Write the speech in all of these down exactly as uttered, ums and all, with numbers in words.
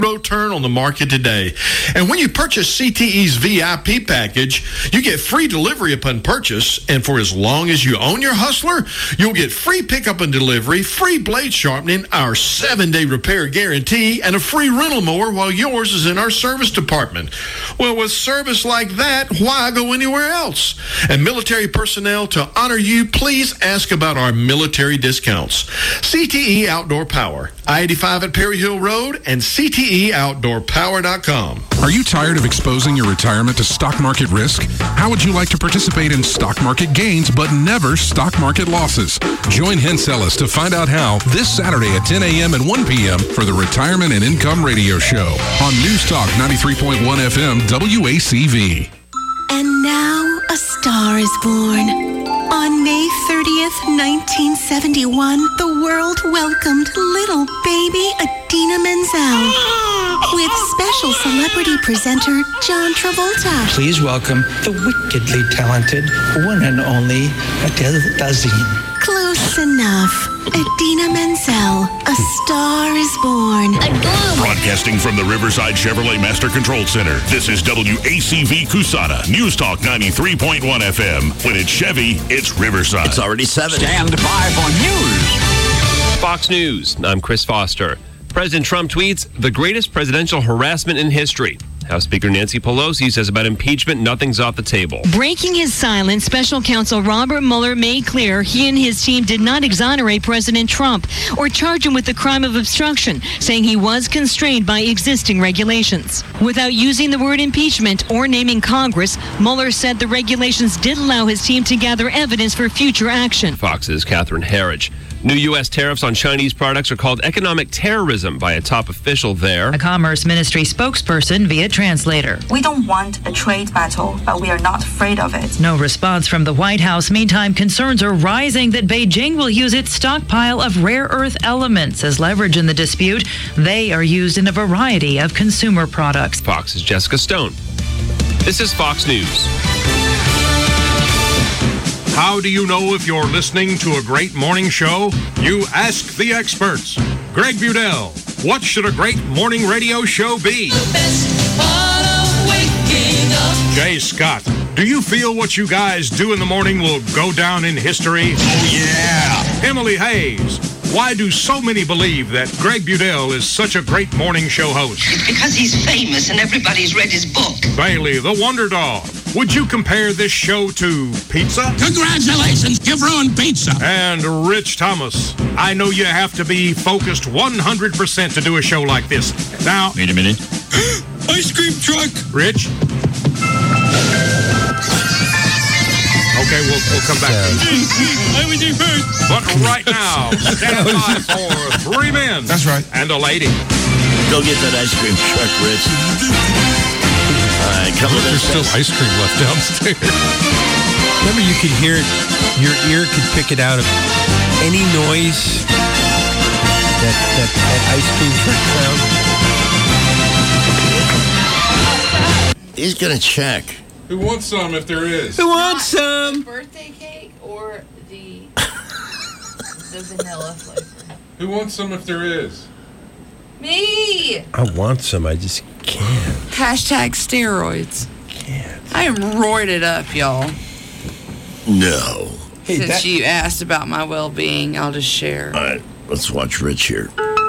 road turn on the market today. And when you purchase C T E's V I P package, you get free delivery upon purchase. And for as long as you own your Hustler, you'll get free pickup and delivery, free blade sharpening, our seven-day repair guarantee, and a free rental mower while yours is in our service department. Well, with service like that, why go anywhere else? And military personnel, to honor you, please ask about our military discounts. C T E Outdoor Power, I eighty-five at Perry Hill Road, and C T E outdoor power dot com. Are you tired of exposing your retirement to stock market risk? How would you like to participate in stock market gains but never stock market losses? Join Hensellis to find out how this Saturday at ten a.m. and one p.m. for the Retirement and Income Radio Show on News Talk ninety-three point one F M W A C V. And now a star is born. On May thirtieth, nineteen seventy-one, the world welcomed little baby Idina Menzel with special celebrity presenter John Travolta. Please welcome the wickedly talented one and only Adele Dazeem. Close enough. Idina Menzel, a star is born. Broadcasting from the Riverside Chevrolet Master Control Center, this is W A C V Cusana, News Talk ninety-three point one F M. When it's Chevy, it's Riverside. It's already seven. Stand by for news. Fox News, I'm Chris Foster. President Trump tweets, the greatest presidential harassment in history. House Speaker Nancy Pelosi says about impeachment, nothing's off the table. Breaking his silence, special counsel Robert Mueller made clear he and his team did not exonerate President Trump or charge him with the crime of obstruction, saying he was constrained by existing regulations. Without using the word impeachment or naming Congress, Mueller said the regulations did allow his team to gather evidence for future action. Fox's Catherine Herridge. New U S tariffs on Chinese products are called economic terrorism by a top official there. A Commerce Ministry spokesperson via translator. We don't want a trade battle, but we are not afraid of it. No response from the White House. Meantime, concerns are rising that Beijing will use its stockpile of rare earth elements as leverage in the dispute. They are used in a variety of consumer products. Fox's Jessica Stone. This is Fox News. How do you know if you're listening to a great morning show? You ask the experts. Greg Budell, what should a great morning radio show be? The best part of waking up. Jay Scott, do you feel what you guys do in the morning will go down in history? Oh, yeah. Emily Hayes, why do so many believe that Greg Budell is such a great morning show host? It's because he's famous and everybody's read his book. Bailey, the Wonder Dog, would you compare this show to pizza? Congratulations, you've ruined pizza. And Rich Thomas, I know you have to be focused one hundred percent to do a show like this. Now... Wait a minute. Ice cream truck! Rich? Okay, we'll, we'll come back. I was in first. But right now, stand by for three men. That's right. And a lady. Go get that ice cream truck, Rich. All right, come with There's still ice cream left downstairs. Remember, you could hear it, your ear could pick it out of any noise that, that, that ice cream truck sound. He's going to check. Who wants some if there is? Who wants some? The birthday cake or the, the vanilla flavor? Who wants some if there is? Me! I want some, I just can't. Hashtag steroids. Can't. I am roided up, y'all. No. Hey, Since that... you asked about my well-being, I'll just share. All right, let's watch Rich here.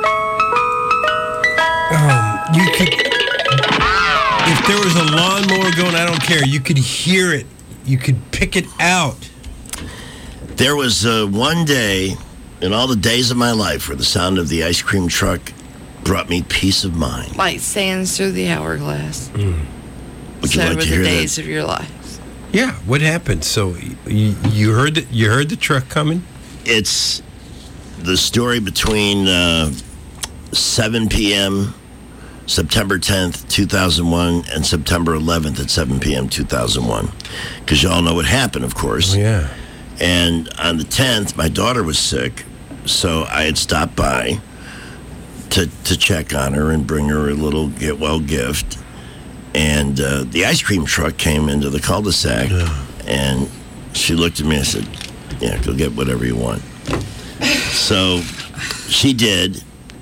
Um, you could... If there was a lawnmower going, I don't care. You could hear it. You could pick it out. There was uh, one day in all the days of my life where the sound of the ice cream truck brought me peace of mind. Like sands through the hourglass. Mm. Would you so like were to the hear days that? of your life. Yeah, what happened? So you, you heard the, you heard the truck coming? It's the story between uh, seven p.m. September tenth, two thousand one, and September eleventh at seven p.m. two thousand one. Because you all know what happened, of course. Oh, yeah. And on the tenth, my daughter was sick, so I had stopped by to to check on her and bring her a little get well gift. And uh, the ice cream truck came into the cul-de-sac, yeah. And she looked at me and said, yeah, go get whatever you want. So she did,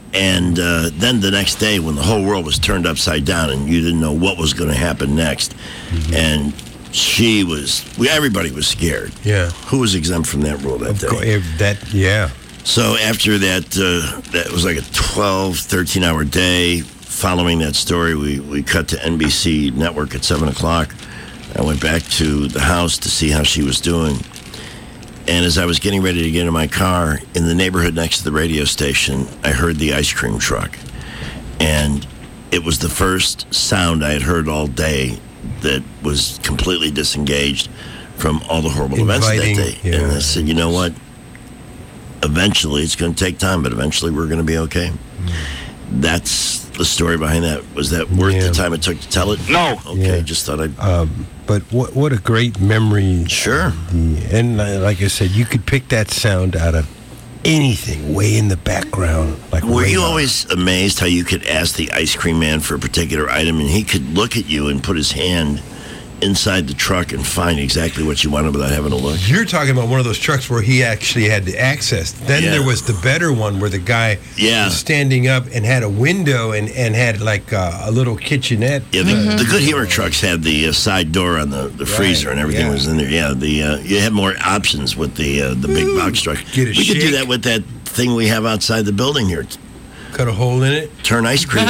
And uh, then the next day, when the whole world was turned upside down and you didn't know what was going to happen next, mm-hmm. and she was, we, everybody was scared. Yeah. Who was exempt from that rule that of day? Course, that, yeah. So after that, uh, that was like a twelve, thirteen-hour day. Following that story, we, we cut to N B C Network at seven o'clock. I went back to the house to see how she was doing. And as I was getting ready to get in my car, in the neighborhood next to the radio station, I heard the ice cream truck. And it was the first sound I had heard all day that was completely disengaged from all the horrible Inviting, events that day. Yeah. And I said, you know what? Eventually, it's going to take time, but eventually we're going to be okay. Mm. That's the story behind that. Was that worth yeah. the time it took to tell it? No. Okay, Yeah. just thought I'd... Um, but what what a great memory. Sure. The, and uh, like I said, you could pick that sound out of anything way in the background. Like Were you radar. always amazed how you could ask the ice cream man for a particular item and he could look at you and put his hand inside the truck and find exactly what you wanted without having to look? You're talking about one of those trucks where he actually had the access. Then Yeah. there was the better one where the guy Yeah. was standing up and had a window and, and had like uh, a little kitchenette. Yeah, the, the Good Humor trucks had the uh, side door on the, the freezer and everything yeah. was in there. Yeah, the uh, you had more options with the uh, the big box truck. Get a we could do shake. that with that thing we have outside the building here. Cut a hole in it. Turn ice cream.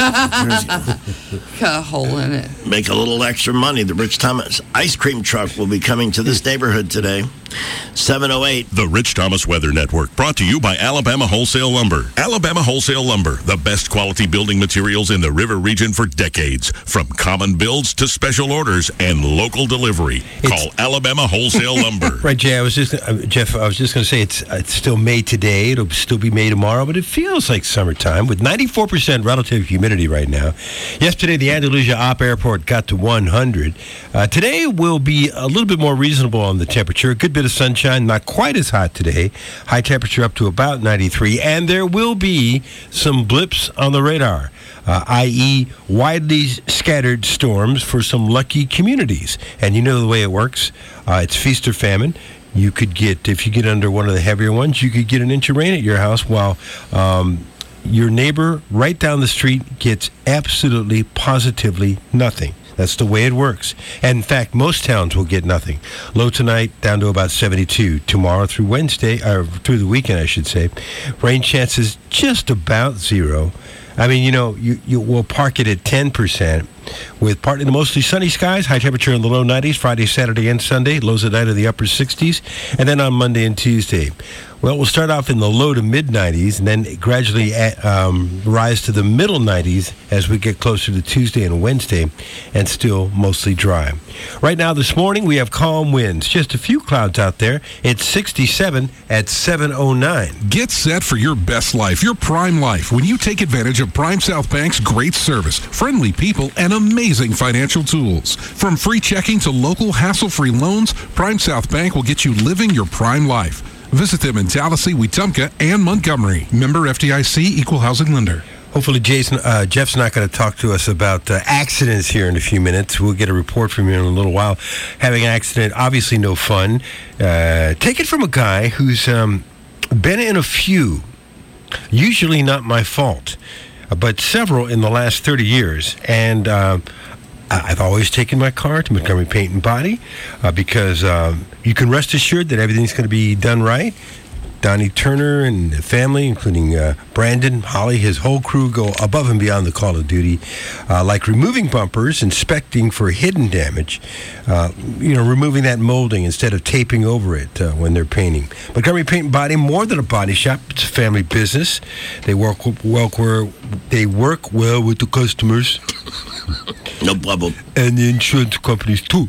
Cut a hole in it. Make a little extra money. The Rich Thomas ice cream truck will be coming to this neighborhood today. seven oh eight. The Rich Thomas Weather Network, brought to you by Alabama Wholesale Lumber. Alabama Wholesale Lumber, the best quality building materials in the river region for decades. From common builds to special orders and local delivery. Call Alabama Wholesale Lumber. Right, Jay. I was just uh, Jeff. I was just going to say it's it's still May today. It'll still be May tomorrow, but it feels like summertime with ninety-four percent relative humidity right now. Yesterday, the Andalusia Op Airport got to one hundred. Uh, today will be a little bit more reasonable on the temperature. A good bit of sunshine, not quite as hot today. High temperature up to about ninety-three, and there will be some blips on the radar. Uh, that is widely scattered storms for some lucky communities. And you know the way it works. Uh, it's feast or famine. You could get, if you get under one of the heavier ones, you could get an inch of rain at your house while um, your neighbor right down the street gets absolutely, positively nothing. That's the way it works. And in fact, most towns will get nothing. Low tonight down to about seventy-two. Tomorrow through Wednesday, or through the weekend, I should say, rain chances just about zero. I mean, you know, you, you will park it at ten percent with partly to mostly sunny skies, high temperature in the low nineties, Friday, Saturday, and Sunday, lows at night in the upper sixties, and then on Monday and Tuesday. Well, we'll start off in the low to mid nineties and then gradually um, rise to the middle nineties as we get closer to Tuesday and Wednesday, and still mostly dry. Right now this morning, we have calm winds. Just a few clouds out there. It's sixty-seven at seven oh nine. Get set for your best life, your prime life, when you take advantage of Prime South Bank's great service, friendly people, and amazing financial tools. From free checking to local hassle-free loans, Prime South Bank will get you living your prime life. Visit them in Tallahassee, Wetumpka, and Montgomery. Member F D I C, Equal Housing Lender. Hopefully, Jason, uh, Jeff's not going to talk to us about uh, accidents here in a few minutes. We'll get a report from you in a little while. Having an accident, obviously no fun. Uh, take it from a guy who's um, been in a few, usually not my fault, but several in the last thirty years. And uh, I've always taken my car to Montgomery Paint and Body uh, because um, you can rest assured that everything's going to be done right. Donnie Turner and the family, including uh, Brandon, Holly, his whole crew go above and beyond the call of duty, uh, like removing bumpers, inspecting for hidden damage, uh, you know, removing that molding instead of taping over it uh, when they're painting. Montgomery Paint and Body, more than a body shop, it's a family business. They work well, they work well with the customers. No problem. And the insurance companies, too.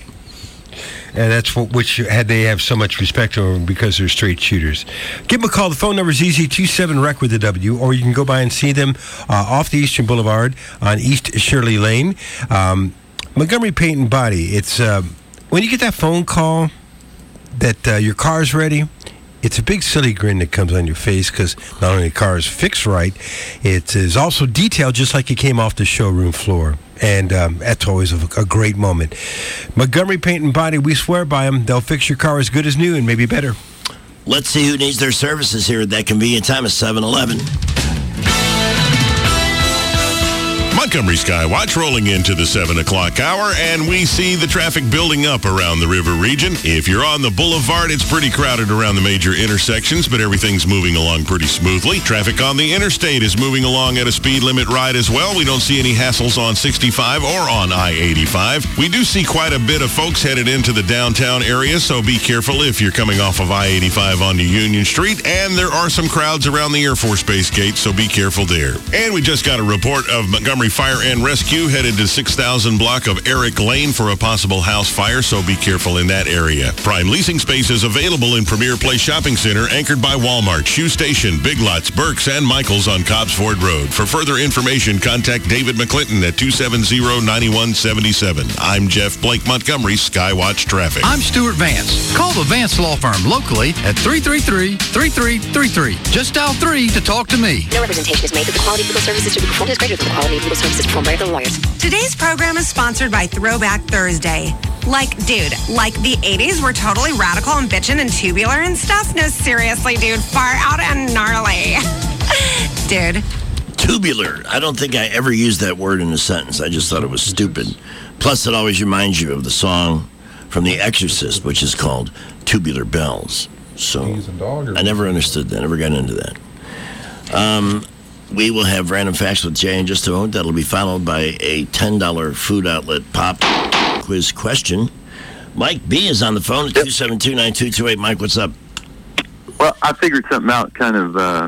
And that's what, which had they have so much respect for them because they're straight shooters. Give them a call. The phone number is easy, two seven R E C with a W, or you can go by and see them uh, off the Eastern Boulevard on East Shirley Lane. Um, Montgomery Paint and Body. It's uh, when you get that phone call that uh, your car's ready, it's a big silly grin that comes on your face because not only the car is fixed right, it is also detailed just like it came off the showroom floor. And um, that's always a, a great moment. Montgomery Paint and Body, we swear by them. They'll fix your car as good as new and maybe better. Let's see who needs their services here at that convenient time of seven eleven. Montgomery Skywatch rolling into the seven o'clock hour, and we see the traffic building up around the river region. If you're on the boulevard, it's pretty crowded around the major intersections, but everything's moving along pretty smoothly. Traffic on the interstate is moving along at a speed limit ride as well. We don't see any hassles on sixty-five or on I eighty-five. We do see quite a bit of folks headed into the downtown area, so be careful if you're coming off of I eighty-five onto Union Street, and there are some crowds around the Air Force Base gate, so be careful there. And we just got a report of Montgomery Fire and Rescue headed to six thousand block of Eric Lane for a possible house fire, so be careful in that area. Prime leasing space is available in Premier Place Shopping Center, anchored by Walmart, Shoe Station, Big Lots, Burke's, and Michael's on Cobbs Ford Road. For further information, contact David McClinton at two seven zero, nine one seven seven. I'm Jeff Blake, Montgomery Skywatch Traffic. I'm Stuart Vance. Call the Vance Law Firm locally at three three three, three three three three. Just dial three to talk to me. No representation is made that the quality of legal services to be performed is greater than the quality of legal services performed by other lawyers. Today's program is sponsored by Throwback Thursday. Like, dude, like the eighties were totally radical and bitchin' and tubular and stuff? No, seriously, dude, far out and gnarly. Dude. Tubular. I don't think I ever used that word in a sentence. I just thought it was stupid. Plus, it always reminds you of the song from The Exorcist, which is called Tubular Bells. So I never understood that. Never got into that. Um, we will have Random Facts with Jay in just a moment. That'll be followed by a ten dollars food outlet pop quiz question. Mike B is on the phone at two seven two, nine two two eight. Mike, what's up? Well, I figured something out kind of uh,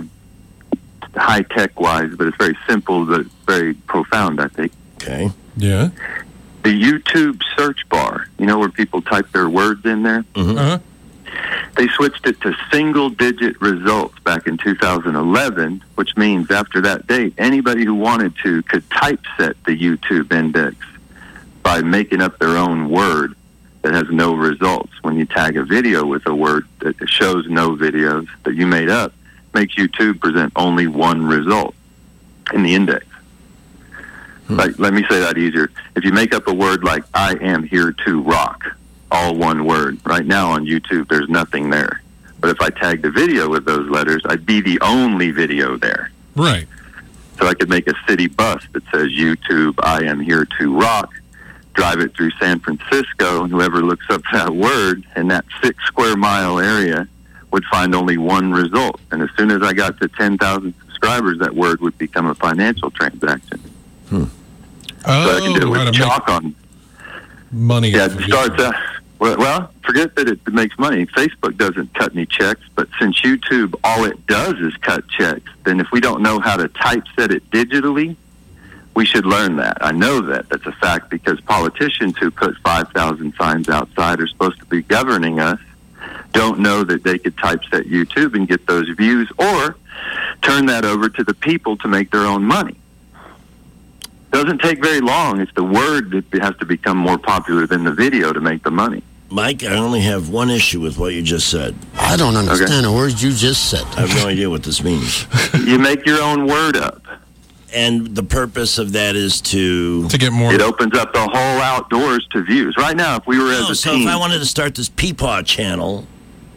high-tech wise, but it's very simple, but it's very profound, I think. Okay. Yeah. The YouTube search bar, you know, where people type their words in there? Mm-hmm. Uh-huh. They switched it to single-digit results back in two thousand eleven, which means after that date, anybody who wanted to could typeset the YouTube index by making up their own word that has no results. When you tag a video with a word that shows no videos that you made up, makes YouTube present only one result in the index. Hmm. Like, let me say that easier. If you make up a word like, I am here to rock, all one word. Right now on YouTube, there's nothing there. But if I tagged a video with those letters, I'd be the only video there. Right. So I could make a city bus that says YouTube, I am here to rock, drive it through San Francisco, and whoever looks up that word in that six square mile area would find only one result. And as soon as I got to ten thousand subscribers, that word would become a financial transaction. Hmm. Oh, so I can do it how with to chalk on. Money. Yeah, it starts out. Well, well, forget that it makes money. Facebook doesn't cut any checks, but since YouTube, all it does is cut checks, then if we don't know how to typeset it digitally, we should learn that. I know that. That's a fact because politicians who put five thousand signs outside are supposed to be governing us, don't know that they could typeset YouTube and get those views or turn that over to the people to make their own money. Doesn't take very long. It's the word that has to become more popular than the video to make the money. Mike, I only have one issue with what you just said. I don't understand Okay. the words you just said. I have no idea what this means. You make your own word up. And the purpose of that is to... To get more... It opens up the whole outdoors to views. Right now, if we were as No, a so team... if I wanted to start this Peepaw channel,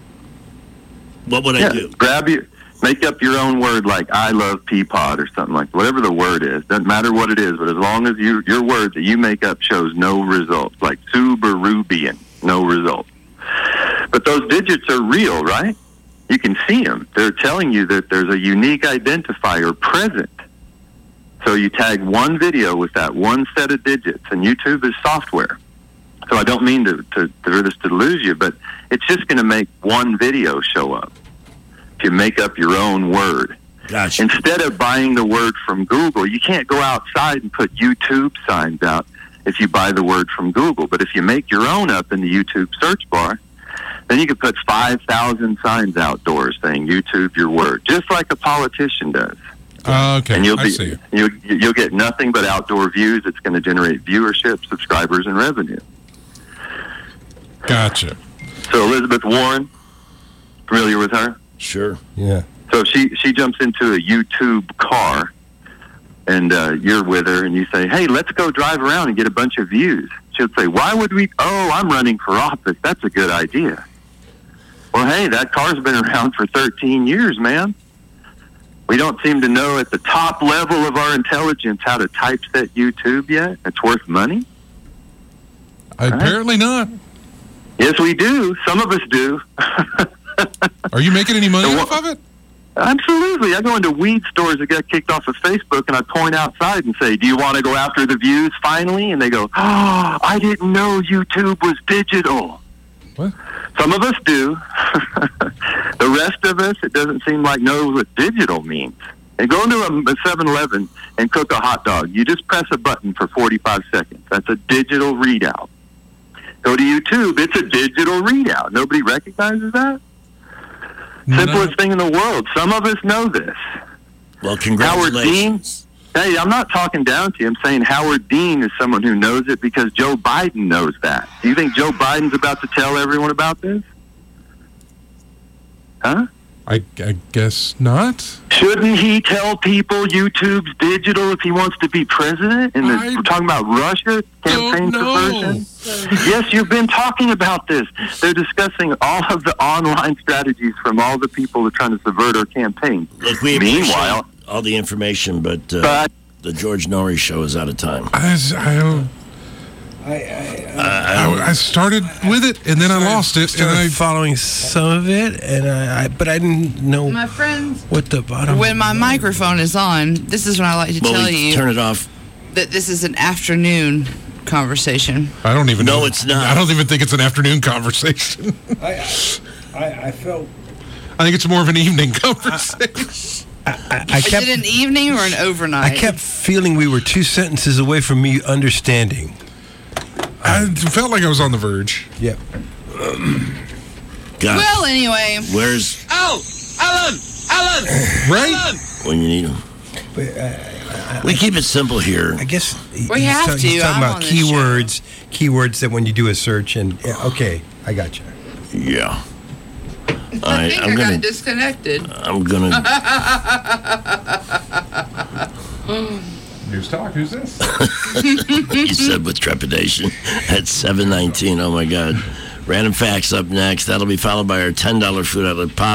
what would yeah, I do? grab your... Make up your own word like I love Peapod or something like that. Whatever the word is. Doesn't matter what it is, but as long as you, your word that you make up shows no results, like Subarubian, no results. But those digits are real, right? You can see them. They're telling you that there's a unique identifier present. So you tag one video with that one set of digits, and YouTube is software. So I don't mean to, to, for this to lose you, but it's just going to make one video show up. If you make up your own word. Gotcha. Instead of buying the word from Google, you can't go outside and put YouTube signs out if you buy the word from Google. But if you make your own up in the YouTube search bar, then you can put five thousand signs outdoors saying YouTube your word, just like a politician does. Uh, okay, and you'll I be, see. You'll, you'll get nothing but outdoor views. It's going to generate viewership, subscribers, and revenue. Gotcha. So Elizabeth Warren, familiar with her? Sure. Yeah. So she, she jumps into a YouTube car, and uh, you're with her, and you say, hey, let's go drive around and get a bunch of views. She'll say, why would we? Oh, I'm running for office. That's a good idea. Well, hey, that car's been around for thirteen years, man. We don't seem to know at the top level of our intelligence how to typeset YouTube yet. It's worth money. Apparently not. Yes, we do. Some of us do. Are you making any money off of it? Absolutely. I go into weed stores that get kicked off of Facebook, and I point outside and say, do you want to go after the views finally? And they go, oh, I didn't know YouTube was digital. What? Some of us do. The rest of us, it doesn't seem like know what digital means. And go into a seven eleven and cook a hot dog. You just press a button for forty-five seconds. That's a digital readout. Go to YouTube. It's a digital readout. Nobody recognizes that? No. Simplest thing in the world. Some of us know this. Well, congratulations. Howard Dean, hey, I'm not talking down to you. I'm saying Howard Dean is someone who knows it because Joe Biden knows that. Do you think Joe Biden's about to tell everyone about this? Huh? I, I guess not. Shouldn't he tell people YouTube's digital if he wants to be president? And the, we're talking about Russia, campaign subversion. Yes, you've been talking about this. They're discussing all of the online strategies from all the people who are trying to subvert our campaign. Look, we Meanwhile, appreciate all the information, but, uh, but the George Norrie show is out of time. I, I, I, I, I, I started with it, and then I lost it. Started and I following some of it, and I, I but I didn't know My friends, what the bottom. when my microphone is on, this is when I like to Well, tell we you turn it off. that this is an afternoon conversation. I don't even No, know. it's not. I don't even think it's an afternoon conversation. I, I, I felt. I think it's more of an evening conversation. I, I, I Is kept. it an evening or an overnight? I kept feeling we were two sentences away from me understanding. I felt like I was on the verge. Yeah. God. Well, anyway. Where's Oh, Alan! Alan! Right? Alan! when you need them? But, uh, We keep it simple here. I guess he- We he's have ta- to. He's talking I'm about on this show. keywords, keywords that when you do a search, and yeah, okay, I got you. Yeah. I think I, I'm got gonna. disconnected. I'm gonna. News Talk, who's this? You said with trepidation at seven nineteen. Oh my God. Random facts up next. That'll be followed by our ten dollar food outlet pop.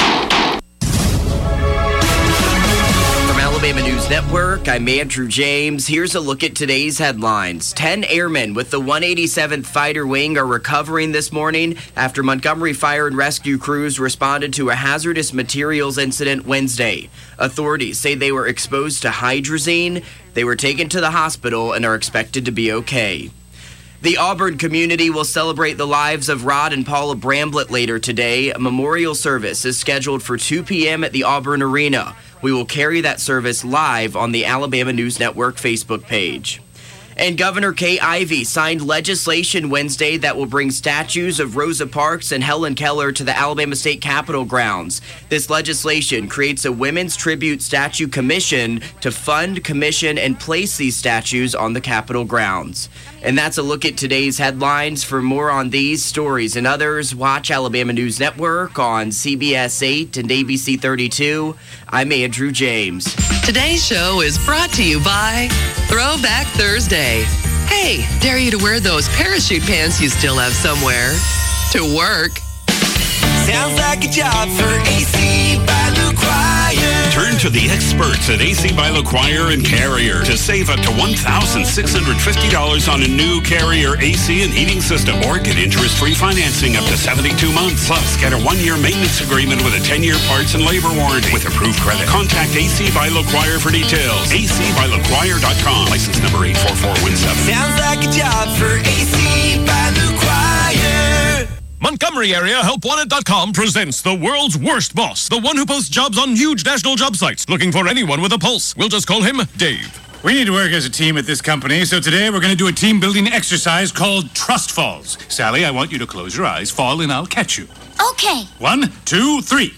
From Alabama News Network, I'm Andrew James. Here's a look at today's headlines. Ten airmen with the one eighty-seventh Fighter Wing are recovering this morning after Montgomery Fire and Rescue crews responded to a hazardous materials incident Wednesday. Authorities say they were exposed to hydrazine. They were taken to the hospital and are expected to be okay. The Auburn community will celebrate the lives of Rod and Paula Bramblett later today. A memorial service is scheduled for two p.m. at the Auburn Arena. We will carry that service live on the Alabama News Network Facebook page. And Governor Kay Ivey signed legislation Wednesday that will bring statues of Rosa Parks and Helen Keller to the Alabama State Capitol grounds. This legislation creates a Women's Tribute Statue Commission to fund, commission, and place these statues on the Capitol grounds. And that's a look at today's headlines. For more on these stories and others, watch Alabama News Network on C B S eight and A B C thirty-two. I'm Andrew James. Today's show is brought to you by Throwback Thursday. Hey, dare you to wear those parachute pants you still have somewhere to work. Sounds like a job for A C by LaQuire. Turn to the experts at A C by LaQuire and Carrier to save up to one thousand six hundred fifty dollars on a new Carrier A C and heating system, or get interest-free financing up to seventy-two months. Plus, get a one-year maintenance agreement with a ten-year parts and labor warranty with approved credit. Contact A C by LaQuire for details. A C by LaQuire dot com. License number eight four four one seven. Sounds like a job for A C by LaQuire. Montgomery Area Help Wanted dot com presents the world's worst boss, the one who posts jobs on huge national job sites, looking for anyone with a pulse. We'll just call him Dave. We need to work as a team at this company, so today we're going to do a team-building exercise called Trust Falls. Sally, I want you to close your eyes, fall, and I'll catch you. Okay. One, two, three.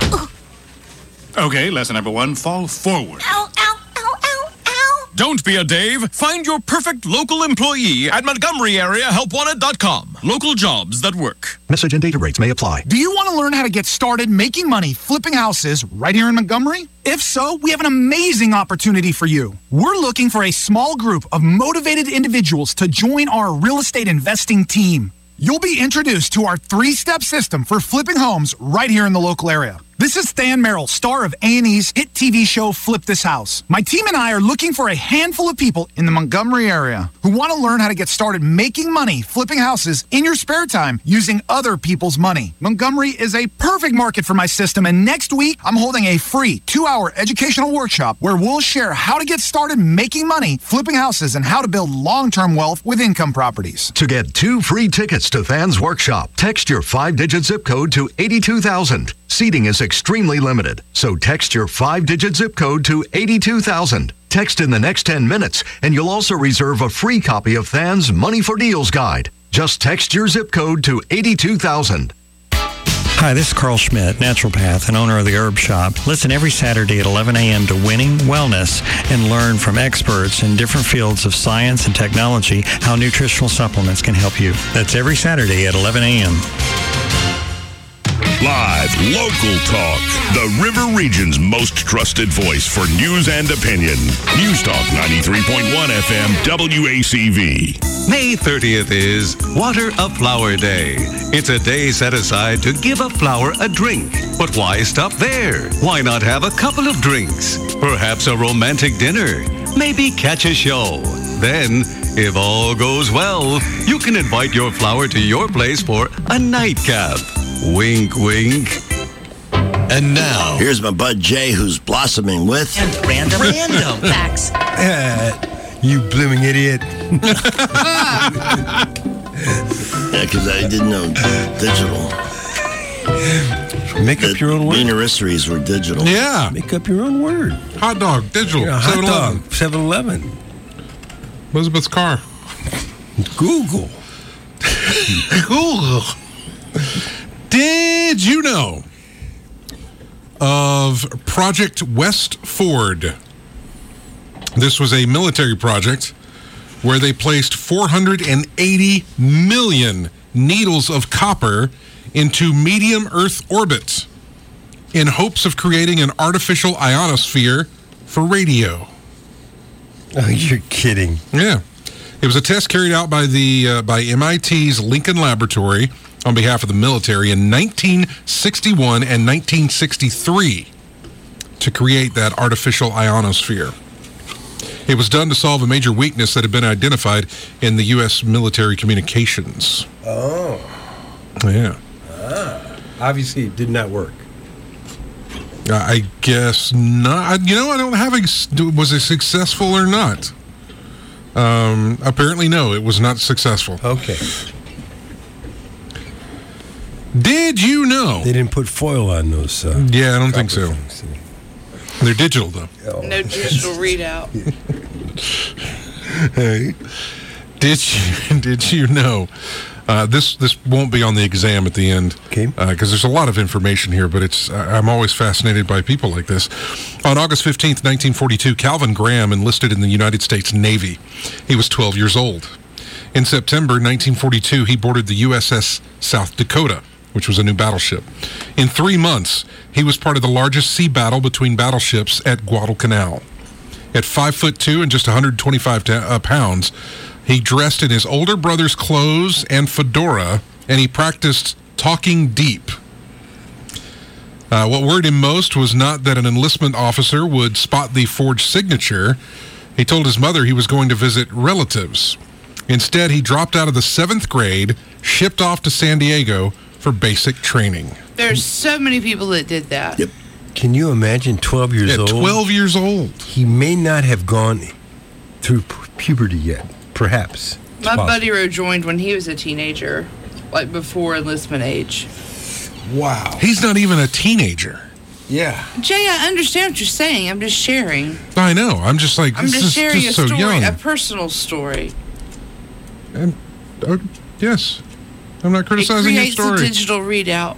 Okay, lesson number one, fall forward. Ow, ow, ow, ow, ow. Don't be a Dave. Find your perfect local employee at Montgomery Area Help Wanted dot com. Local jobs that work. Message and data rates may apply. Do you want to learn how to get started making money flipping houses right here in Montgomery? If so, we have an amazing opportunity for you. We're looking for a small group of motivated individuals to join our real estate investing team. You'll be introduced to our three-step system for flipping homes right here in the local area. This is Stan Merrill, star of A and E's hit T V show Flip This House. My team and I are looking for a handful of people in the Montgomery area who want to learn how to get started making money flipping houses in your spare time using other people's money. Montgomery is a perfect market for my system, and next week I'm holding a free two-hour educational workshop where we'll share how to get started making money flipping houses and how to build long-term wealth with income properties. To get two free tickets to Than's workshop, text your five-digit zip code to eighty-two thousand. Seating is extremely limited, so text your five-digit zip code to eighty-two thousand. Text in the next ten minutes, and you'll also reserve a free copy of Than's Money for Deals guide. Just text your zip code to eighty-two thousand. Hi, this is Carl Schmidt, naturopath and owner of the Herb Shop. Listen every Saturday at eleven a.m. to Winning Wellness and learn from experts in different fields of science and technology how nutritional supplements can help you. That's every Saturday at eleven a.m. Live, local talk. The River Region's most trusted voice for news and opinion. News Talk ninety-three point one F M W A C V. May thirtieth is Water a Flower Day. It's a day set aside to give a flower a drink. But why stop there? Why not have a couple of drinks? Perhaps a romantic dinner. Maybe catch a show. Then, if all goes well, you can invite your flower to your place for a nightcap. Wink, wink. And now, here's my bud Jay, who's blossoming with and random random facts. Uh, you blooming idiot. Yeah, because I didn't know digital. Make up the your own word. Beanerisseries were digital. Yeah. Make up your own word. Hot dog, digital. Yeah, hot dog, seven eleven. Elizabeth's car. Google. Google. Did you know of Project West Ford? This was a military project where they placed four hundred eighty million needles of copper into medium Earth orbit in hopes of creating an artificial ionosphere for radio. Oh, you're kidding. Yeah. It was a test carried out by the uh, by M I T's Lincoln Laboratory on behalf of the military in nineteen sixty-one and nineteen sixty-three to create that artificial ionosphere. It was done to solve a major weakness that had been identified in the U S military communications. Oh. Yeah. Ah. Obviously, it did not work. Uh, I guess not. You know, I don't have a... Was it successful or not? Um, apparently, no. It was not successful. Okay. Did you know? They didn't put foil on those. Uh, yeah, I don't think so. Things. They're digital, though. Oh. No digital readout. Hey, did you did you know? Uh, this this won't be on the exam at the end, okay? Because uh, there's a lot of information here, but it's uh, I'm always fascinated by people like this. On August fifteenth, nineteen forty-two, Calvin Graham enlisted in the United States Navy. He was twelve years old. In September nineteen forty-two, he boarded the U S S South Dakota, which was a new battleship. In three months, he was part of the largest sea battle between battleships at Guadalcanal. At five foot two and just one hundred twenty-five ta- uh, pounds, he dressed in his older brother's clothes and fedora, and he practiced talking deep. Uh, what worried him most was not that an enlistment officer would spot the forged signature. He told his mother he was going to visit relatives. Instead, he dropped out of the seventh grade, shipped off to San Diego for basic training. There's so many people that did that. Yep. Can you imagine twelve years yeah, old? twelve years old. He may not have gone through pu- puberty yet, perhaps. It's My possible. buddy rejoined when he was a teenager, like before enlistment age. Wow. He's not even a teenager. Yeah. Jay, I understand what you're saying. I'm just sharing. I know. I'm just like, I'm this just is sharing just a so story, young. a personal story. And, uh, yes. I'm not criticizing your It story. creates a digital readout.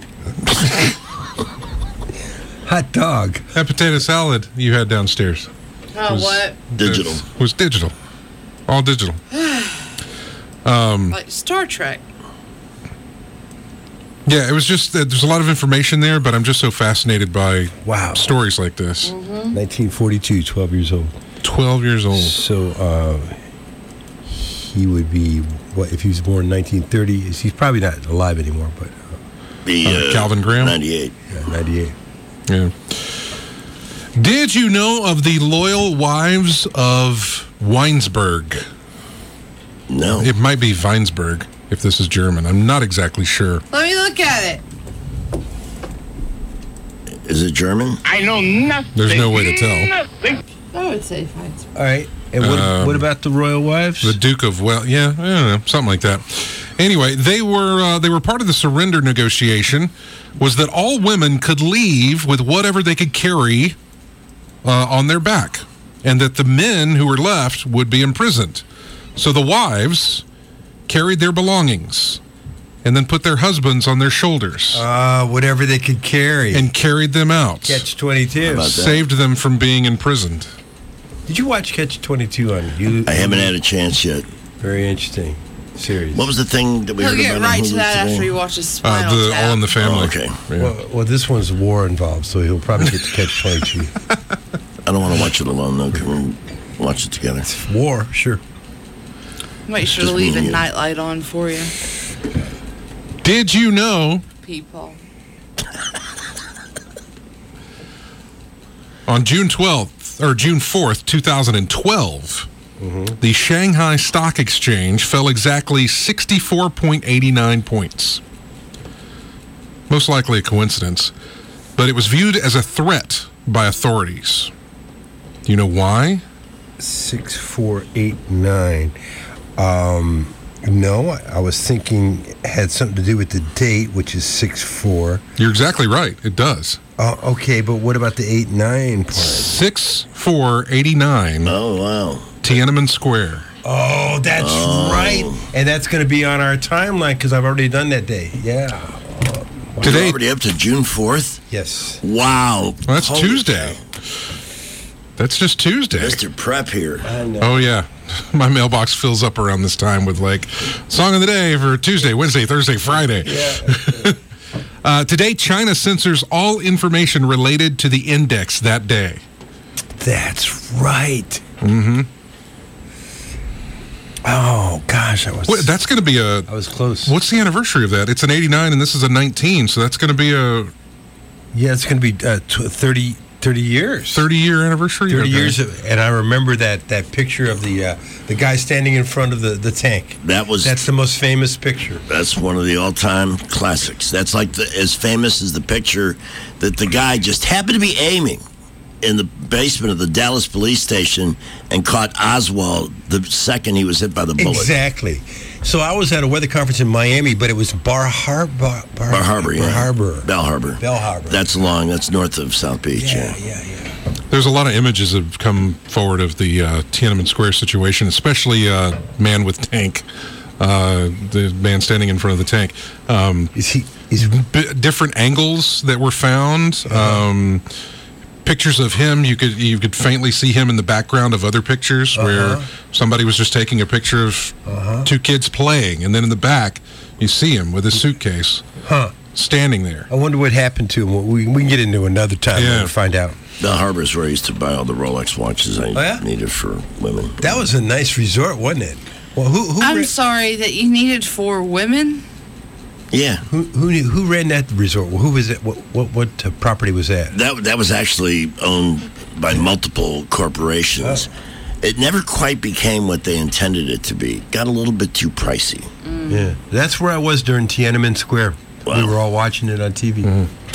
Hot dog. That potato salad you had downstairs. Oh, was, what? Digital. Was, was digital. All digital. um, Like Star Trek. Yeah, it was just that there's a lot of information there, but I'm just so fascinated by wow stories like this. Mm-hmm. nineteen forty-two, twelve years old. twelve years old. So uh, he would be, what, if he was born in nineteen thirty, he's probably not alive anymore, but... Uh, the, uh, Calvin Graham? ninety-eight. Yeah, ninety-eight. Yeah. Did you know of the loyal wives of Weinsberg? No. It might be Weinsberg, if this is German. I'm not exactly sure. Let me look at it. Is it German? I know nothing. There's no way to tell. Nothing. I would say fine. All right. And what, Um, what about the royal wives? The Duke of well, yeah, I don't know, something like that. Anyway, they were uh, they were part of the surrender negotiation. Was that all women could leave with whatever they could carry uh, on their back, and that the men who were left would be imprisoned. So the wives carried their belongings, and then put their husbands on their shoulders. Uh, whatever they could carry. And carried them out. Catch twenty-two. Saved them from being imprisoned. Did you watch Catch twenty-two on Hulu? I haven't had a chance yet. Very interesting series. What was the thing that we He'll heard get about right on to Hulu that today? after he watches Spinal Uh, the Tap. All in the Family. Oh, okay. Yeah. Well, well, this one's war involved, so he'll probably get to Catch twenty-two. I don't want to watch it alone, though. Can we watch it together? War, sure. Make sure to Just me leave a and you. nightlight on for you, Did you know people. on June twelfth or June fourth, two thousand twelve, Mm-hmm. the Shanghai Stock Exchange fell exactly sixty-four point eight nine points. Most likely a coincidence, but it was viewed as a threat by authorities. Do you know why? Six, four, eight, nine. Um, no, I was thinking it had something to do with the date, which is six four. You're exactly right. It does. Uh, okay, but what about the eight nine part? six four eighty-nine. Oh, wow. Tiananmen Square. Oh, that's Oh. right. And that's going to be on our timeline because I've already done that day. Yeah. Today, You're already up to June fourth? Yes. Wow. Well, that's Holy Tuesday. That's just Tuesday. Mister Prep here. I know. Oh, yeah. My mailbox fills up around this time with, like, song of the day for Tuesday, Wednesday, Thursday, Friday. Yeah. uh, today, China censors all information related to the index that day. That's right. Mm-hmm. Oh, gosh. I was, Wait, that's going to be a... I was close. What's the anniversary of that? It's an eighty-nine, and this is a nineteen, so that's going to be a Yeah, it's going to be uh, tw- thirty, thirty years. thirty-year anniversary? thirty Okay. years, of, and I remember that that picture of the uh, the guy standing in front of the, the tank. That was That's the most famous picture. that's one of the all-time classics. That's like the, as famous as the picture that the guy just happened to be aiming in the basement of the Dallas police station and caught Oswald the second he was hit by the bullet. Exactly. So I was at a weather conference in Miami, but it was Bar Harbor. Bar, Bar Harbor, Bar yeah. Harbor. Bell Harbor. Bell Harbor. That's along. That's north of South Beach. Yeah, Yeah. yeah, yeah. There's a lot of images that have come forward of the uh, Tiananmen Square situation, especially uh, man with tank, uh, the man standing in front of the tank. Um, is he? Is b- different angles that were found? Uh-huh. Um, pictures of him, you could you could faintly see him in the background of other pictures Uh-huh. where somebody was just taking a picture of Uh-huh. two kids playing, and then in the back you see him with his suitcase, huh? Standing there. I wonder what happened to him. We, we can get into another time Yeah. and find out. Bell Harbor is where I used to buy all the Rolex watches I Oh, yeah? needed for women. That was a nice resort, wasn't it? Well, who who I'm ran, sorry that you needed for women. Yeah. who who, knew- who ran that resort? Who was it? What what, what uh, property was that? That that was actually owned by multiple corporations. It never quite became what they intended it to be. Got a little bit too pricey. Yeah, that's where I was during Tiananmen Square. Wow. We were all watching it on T V.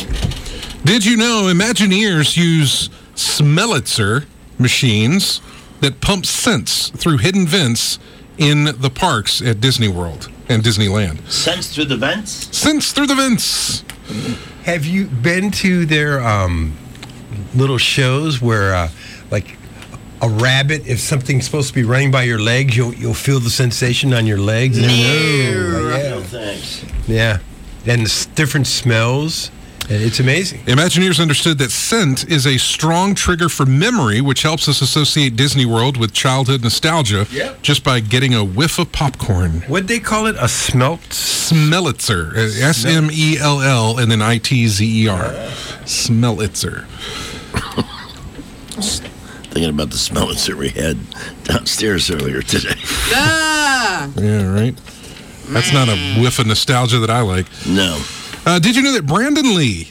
Did you know Imagineers use Smellitzer machines that pump scents through hidden vents in the parks at Disney World and Disneyland? Sense through the vents? Scents through the vents. Have you been to their um, little shows where, uh, like, a rabbit, if something's supposed to be running by your legs, you'll you'll feel the sensation on your legs? No. yeah. No thanks. Yeah, and the s- different smells. And it's amazing. Imagineers understood that scent is a strong trigger for memory, which helps us associate Disney World with childhood nostalgia Yep. just by getting a whiff of popcorn. What'd they call it? A smelt? Smellitzer. uh, S M E L L and then I T Z E R. Smellitzer. Thinking about the smellers that we had downstairs earlier today. Ah, Yeah, right? That's not a whiff of nostalgia that I like. No. Uh, did you know that Brandon Lee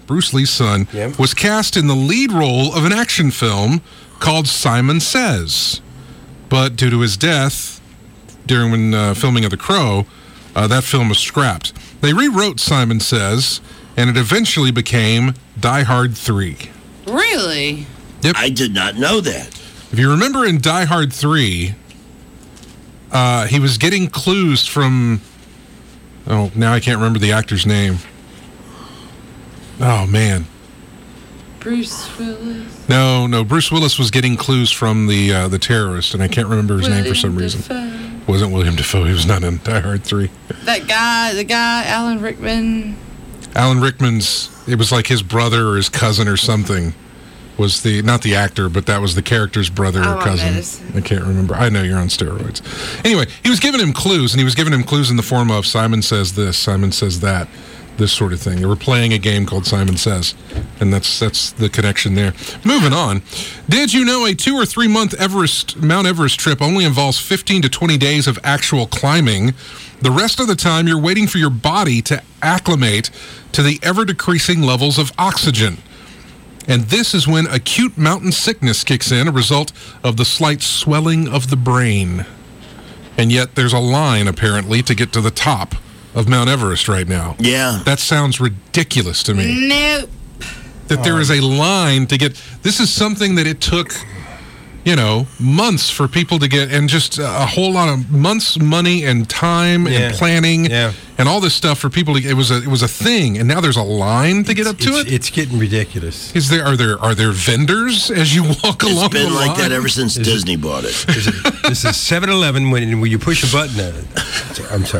Bruce Lee's son, Yep. was cast in the lead role of an action film called Simon Says. But due to his death during when uh, filming of The Crow, uh, that film was scrapped. They rewrote Simon Says, and it eventually became Die Hard three. Really? Yep. I did not know that. If you remember in Die Hard three, uh, he was getting clues from... Oh, now I can't remember the actor's name. Oh, man. Bruce Willis. No, no, Bruce Willis was getting clues from the uh, the terrorist, and I can't remember his name for some reason. Dafoe. Wasn't William Dafoe. He was not in Die Hard three. That guy, the guy, Alan Rickman. Alan Rickman's, it was like his brother or his cousin or something. Was the, not the actor, but that was the character's brother Oh, or I cousin. noticed. I can't remember. I know you're on steroids. Anyway, he was giving him clues, and he was giving him clues in the form of Simon says this, Simon says that, this sort of thing. They were playing a game called Simon Says, and that's that's the connection there. Moving on. Did you know a two or three month Everest Mount Everest trip only involves fifteen to twenty days of actual climbing? The rest of the time, you're waiting for your body to acclimate to the ever-decreasing levels of oxygen. And this is when acute mountain sickness kicks in, a result of the slight swelling of the brain. And yet there's a line, apparently, to get to the top of Mount Everest right now. Yeah. That sounds ridiculous to me. Nope. That there is a line to get... This is something that it took, you know, months for people to get, and just a whole lot of months, money, and time, Yeah. and planning, Yeah. and all this stuff for people to... It was a, it was a thing, and now there's a line to get up to it's, it? It's getting ridiculous. Is there are there are there vendors as you walk along It's been the like line? that ever since Is Disney bought it. This is, this is seven eleven when, when you push a button. Uh, I'm sorry.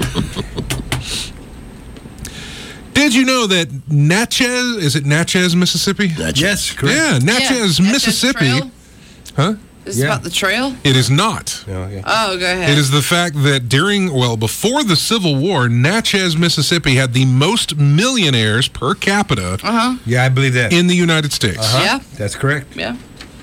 Did you know that Natchez, is it Natchez, Mississippi? Natchez. Yes, correct. Yeah, Natchez, Yeah, Mississippi. Natchez Trail? Huh? This is Yeah. about the trail? It is not. Oh, okay. Oh, go ahead. It is the fact that during, well, before the Civil War, Natchez, Mississippi had the most millionaires per capita Uh-huh. Yeah, I believe that. in the United States. Uh-huh. Yeah. That's correct. Yeah.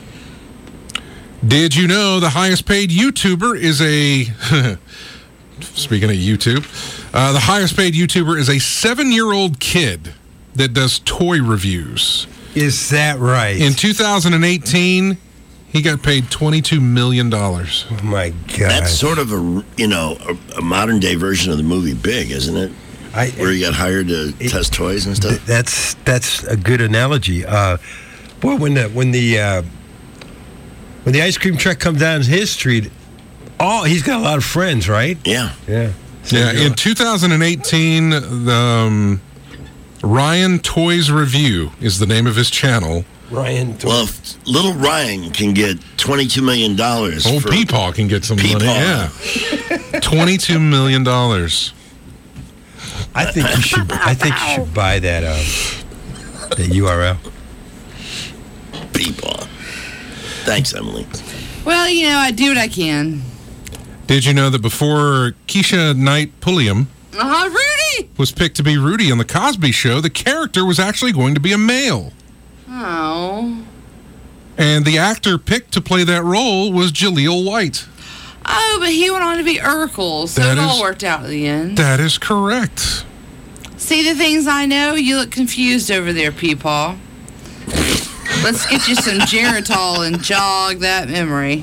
Did you know the highest paid YouTuber is a... Speaking of YouTube, uh, the highest paid YouTuber is a seven-year-old kid that does toy reviews. Is that right? In two thousand eighteen, he got paid twenty-two million dollars. Oh, my God. That's sort of a, you know, a, a modern day version of the movie Big, isn't it? I, Where you got hired to it- test toys and stuff. That's that's a good analogy. Uh, boy, when the when the uh, when the ice cream truck comes down his street, oh, he's got a lot of friends, right? Yeah. Yeah. Yeah, in two thousand eighteen, the um, Ryan Toys Review is the name of his channel. Ryan. Well, if little Ryan can get twenty-two million dollars. Old for Peepaw can get some money. Peepaw. Yeah, twenty-two million dollars. I think you should. I think you should buy that um, that U R L. Peepaw. Thanks, Emily. Well, you know, I do what I can. Did you know that before Keisha Knight Pulliam Uh-huh, Rudy! was picked to be Rudy on The Cosby Show, the character was actually going to be a male. Oh. And the actor picked to play that role was Jaleel White. Oh, but he went on to be Urkel, so That it all is- worked out in the end. That is correct. See the things I know? You look confused over there, Peepaw. Let's get you some Geritol and jog that memory.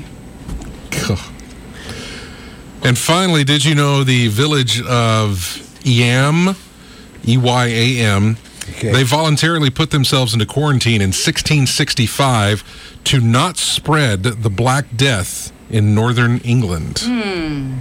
And finally, did you know the village of Eyam, E Y A M, Okay. they voluntarily put themselves into quarantine in sixteen sixty-five to not spread the Black Death in northern England. Hmm.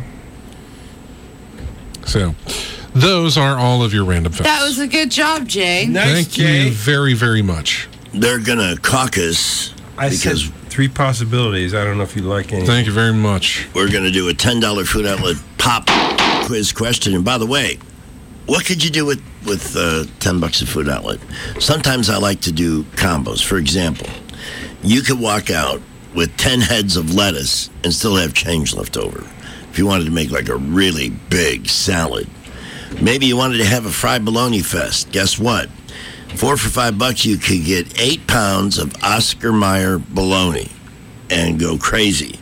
So, those are all of your random facts. That was a good job, Jay. Thank you very, very much. They're going to caucus I because said three possibilities. I don't know if you like any. Thank you very much. we're going to do a ten dollars food outlet pop quiz question. And by the way, what could you do with, with uh, ten bucks at food outlet? Sometimes I like to do combos. For example, you could walk out with ten heads of lettuce and still have change left over. If you wanted to make like a really big salad. Maybe you wanted to have a fried bologna fest. Guess what? Four for five bucks, you could get eight pounds of Oscar Mayer bologna and go crazy.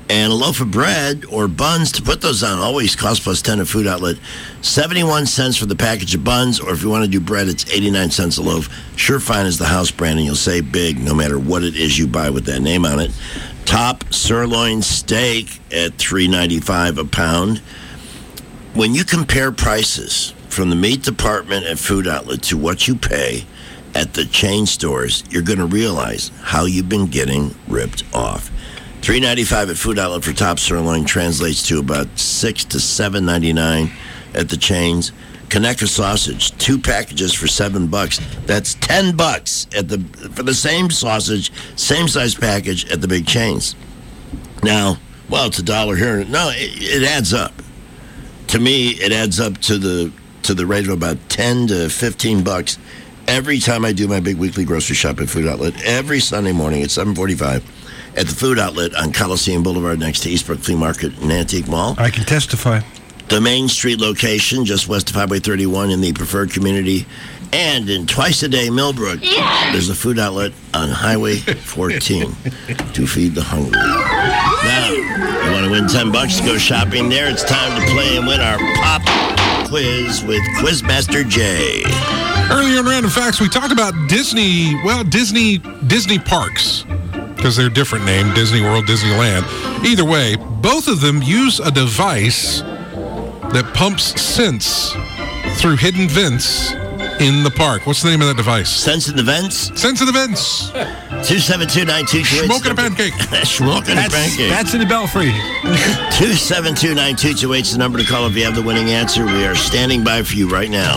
And a loaf of bread or buns to put those on always cost plus ten at Food Outlet. seventy-one cents for the package of buns, or if you want to do bread, it's eighty-nine cents a loaf. Sure Fine is the house brand, and you'll save big no matter what it is you buy with that name on it. Top sirloin steak at three ninety-five a pound. When you compare prices from the meat department at Food Outlet to what you pay at the chain stores, you're going to realize how you've been getting ripped off. three ninety-five at Food Outlet for top sirloin translates to about six to seven ninety-nine at the chains. Conecuh sausage, two packages for seven bucks. That's ten bucks at the for the same sausage, same size package at the big chains. Now, well, it's a dollar here. No, it, it adds up. To me, it adds up to the to the rate of about ten to fifteen bucks every time I do my big weekly grocery shop at Food Outlet. Every Sunday morning at seven forty-five at the Food Outlet on Coliseum Boulevard next to Eastbrook Flea Market and Antique Mall. I can testify. The Main Street location, just west of Highway thirty-one in the preferred community. And in twice-a-day Millbrook, yes! There's a Food Outlet on Highway fourteen to feed the hungry. Now, you want to win ten bucks to go shopping there? It's time to play and win our pop quiz with Quizmaster Jay. Earlier in Random Facts, we talked about Disney, well, Disney Disney parks, because they're different name, Disney World, Disneyland. Either way, both of them use a device that pumps scents through hidden vents in the park. What's the name of that device? Scents in the vents? Scents in the vents. two seven two, nine two two eight. Smoking a pancake. Smoking a pancake. That's in the Belfry. two seven two, nine two two eight is the number to call if you have the winning answer. We are standing by for you right now.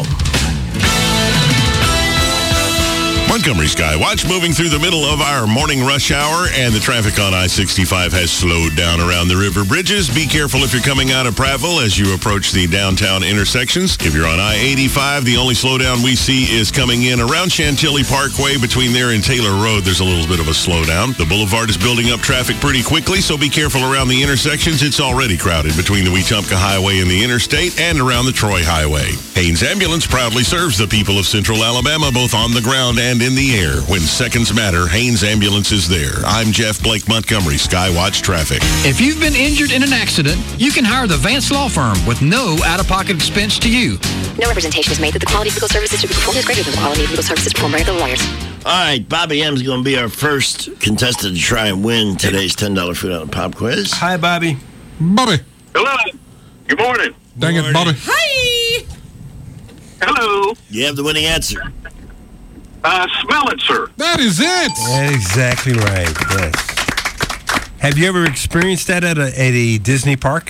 Montgomery Skywatch moving through the middle of our morning rush hour, and the traffic on I sixty-five has slowed down around the river bridges. Be careful if you're coming out of Prattville as you approach the downtown intersections. If you're on I eighty-five, the only slowdown we see is coming in around Chantilly Parkway. Between there and Taylor Road, there's a little bit of a slowdown. The boulevard is building up traffic pretty quickly, so be careful around the intersections. It's already crowded between the Wetumpka Highway and the interstate and around the Troy Highway. Haynes Ambulance proudly serves the people of Central Alabama, both on the ground and in the air. When seconds matter, Haynes Ambulance is there. I'm Jeff Blake Montgomery, Skywatch Traffic. If you've been injured in an accident, you can hire the Vance Law Firm with no out-of-pocket expense to you. No representation is made that the quality of legal services to be performed is greater than the quality of legal services performed by other lawyers. All right, Bobby M's going to be our first contestant to try and win today's ten dollars Food Outlet Pop Quiz. Hi, Bobby. Bobby. Hello. Good morning. Dang it, Bobby. Hi. Hello. You have the winning answer. Uh, smell it, sir. That is it. That's exactly right. Yes. Have you ever experienced that at a, at a Disney park?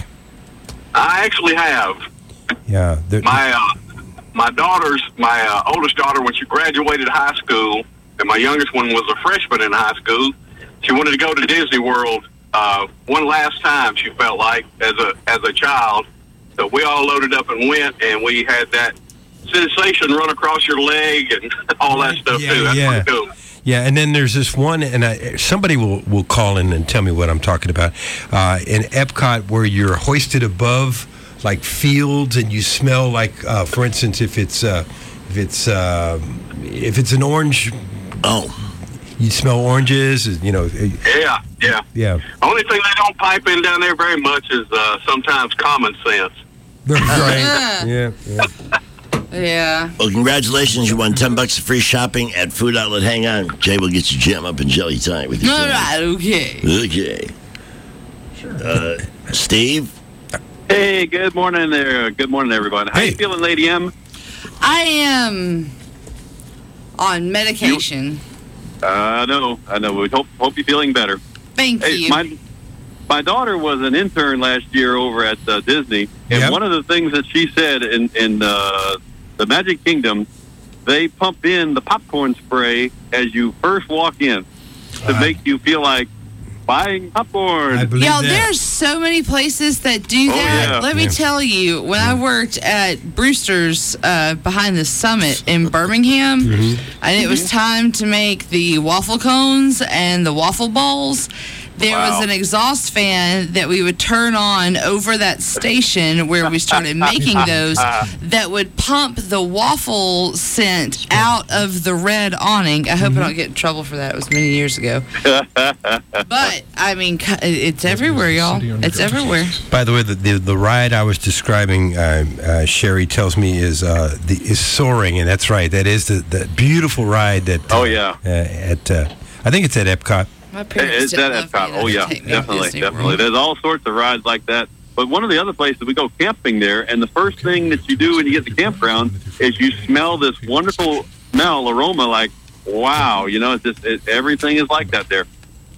I actually have. Yeah. My uh, my daughter's my uh, oldest daughter, when she graduated high school, and my youngest one was a freshman in high school. She wanted to go to Disney World uh, one last time. She felt like as a as a child. So we all loaded up and went, and we had that sensation run across your leg and all that stuff yeah, too. That's yeah. pretty cool. Yeah, and then there's this one, and I, somebody will, will call in and tell me what I'm talking about. Uh, in Epcot, where you're hoisted above like fields, and you smell like, uh, for instance, if it's uh, if it's uh, if it's an orange, oh, you smell oranges. You know. Yeah, yeah, yeah. Only thing they don't pipe in down there very much is uh, sometimes common sense. Right. yeah. yeah. Yeah. Well, congratulations. You won ten bucks of free shopping at Food Outlet. Hang on. Jay will get you jam up and jelly time with you. All right, okay. Okay. Uh, Steve? Hey, good morning there. Good morning, everybody. How Hey. you feeling, Lady M? I am on medication. Uh, I know. I know. We hope hope you're feeling better. Thank Hey, you. my my daughter was an intern last year over at uh, Disney, and Yep. one of the things that she said in in uh, the Magic Kingdom, they pump in the popcorn spray as you first walk in to Uh, make you feel like buying popcorn. I believe Yo, that. there's so many places that do Oh, that. yeah. Let me Yeah. tell you, when I worked at Brewster's uh, behind the Summit in Birmingham, Mm-hmm. and it was time to make the waffle cones and the waffle balls, there Wow. was an exhaust fan that we would turn on over that station where we started making those that would pump the waffle scent out of the red awning. I hope I don't get in trouble for that. It was many years ago. But, I mean, cu- it's everywhere, y'all. It's everywhere. By the way, the the, the ride I was describing, uh, uh, Sherry tells me, is uh, the is Soaring, and that's right. That is the, the beautiful ride that. Oh, yeah. Uh, at uh, I think it's at Epcot. My It's at Epcot. Oh, yeah. Definitely. Definitely. There's all sorts of rides like that. But one of the other places, we go camping there, and the first thing that you do when you get to the campground is you smell this wonderful smell, aroma, like, wow, you know, it's just, it, everything is like that there.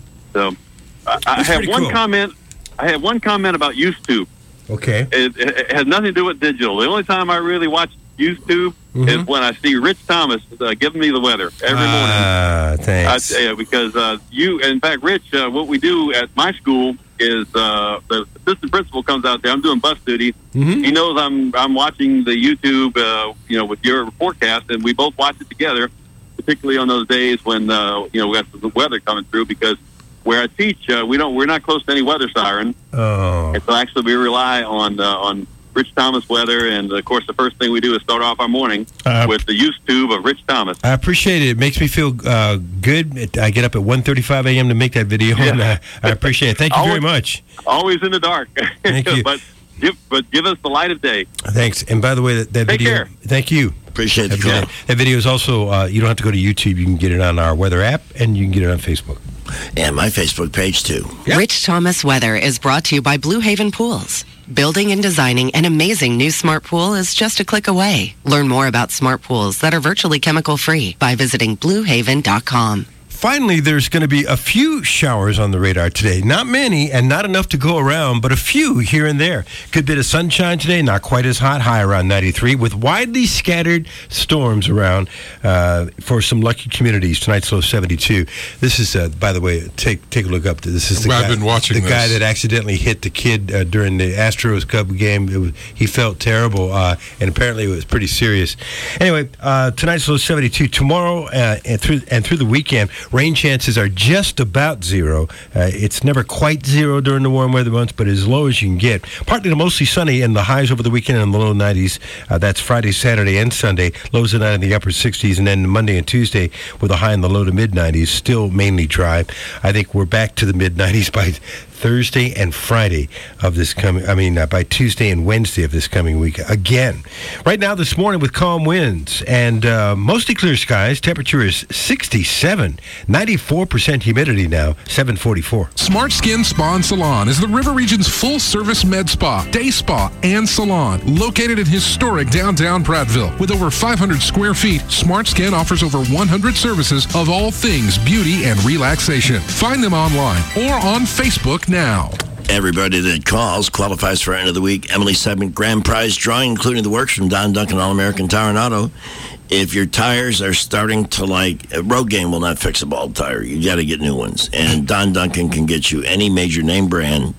So I, I have one cool. comment. I have one comment about YouTube. Okay. It, it, it has nothing to do with digital. The only time I really watch YouTube Mhm. is when I see Rich Thomas uh, giving me the weather every morning. Ah, thanks. I tell you, because uh, you, in fact, Rich, uh, what we do at my school is uh, the assistant principal comes out there. I'm doing bus duty. Mhm. He knows I'm I'm watching the YouTube, uh, you know, with your forecast, and we both watch it together. Particularly on those days when uh, you know we got the weather coming through, because where I teach, uh, we don't we're not close to any weather siren, Oh. and so actually we rely on uh, on Rich Thomas weather, and of course the first thing we do is start off our morning Uh, with the YouTube of Rich Thomas. I appreciate it. It makes me feel uh, good. It, I get up at one thirty-five a.m. to make that video, and I, I appreciate it. Thank you very Always- much. Always in the dark. Thank you. but give but give us the light of day. Thanks. And by the way, that, that Take video. care. Thank you. Appreciate the Have a good call. day. That video is also, uh, you don't have to go to YouTube. You can get it on our weather app, and you can get it on Facebook. And my Facebook page, too. Rich Thomas Weather is brought to you by Blue Haven Pools. Building and designing an amazing new smart pool is just a click away. Learn more about smart pools that are virtually chemical-free by visiting blue haven dot com. Finally, there's going to be a few showers on the radar today. Not many and not enough to go around, but a few here and there. Good bit of sunshine today, not quite as hot, high around ninety-three, with widely scattered storms around uh, for some lucky communities. Tonight's low seventy-two. This is, uh, by the way, take take a look up. This is the, I've guy, been watching the this. guy that accidentally hit the kid uh, during the Astros Cub game. It was, he felt terrible, uh, and apparently it was pretty serious. Anyway, uh, tonight's low seventy-two. Tomorrow uh, and through and through the weekend, rain chances are just about zero. Uh, it's never quite zero during the warm weather months, but as low as you can get. Partly to mostly sunny, and the highs over the weekend in the low nineties. Uh, that's Friday, Saturday, and Sunday. Lows tonight in the upper sixties, and then Monday and Tuesday with a high in the low to mid nineties. Still mainly dry. I think we're back to the mid nineties by Thursday and Friday of this coming, I mean, uh, by Tuesday and Wednesday of this coming week again. Right now, this morning with calm winds and uh, mostly clear skies, temperature is sixty-seven, ninety-four percent humidity now, seven forty-four. Smart Skin Spa and Salon is the River Region's full-service med spa, day spa, and salon. Located in historic downtown Prattville. With over five hundred square feet, Smart Skin offers over one hundred services of all things beauty and relaxation. Find them online or on Facebook now. Everybody that calls qualifies for end of the week Emily segment grand prize drawing, including the works from Don Duncan All-American Tire and Auto. If your tires are starting to like, a Road Game will not fix a bald tire. You got to get new ones. And Don Duncan can get you any major name brand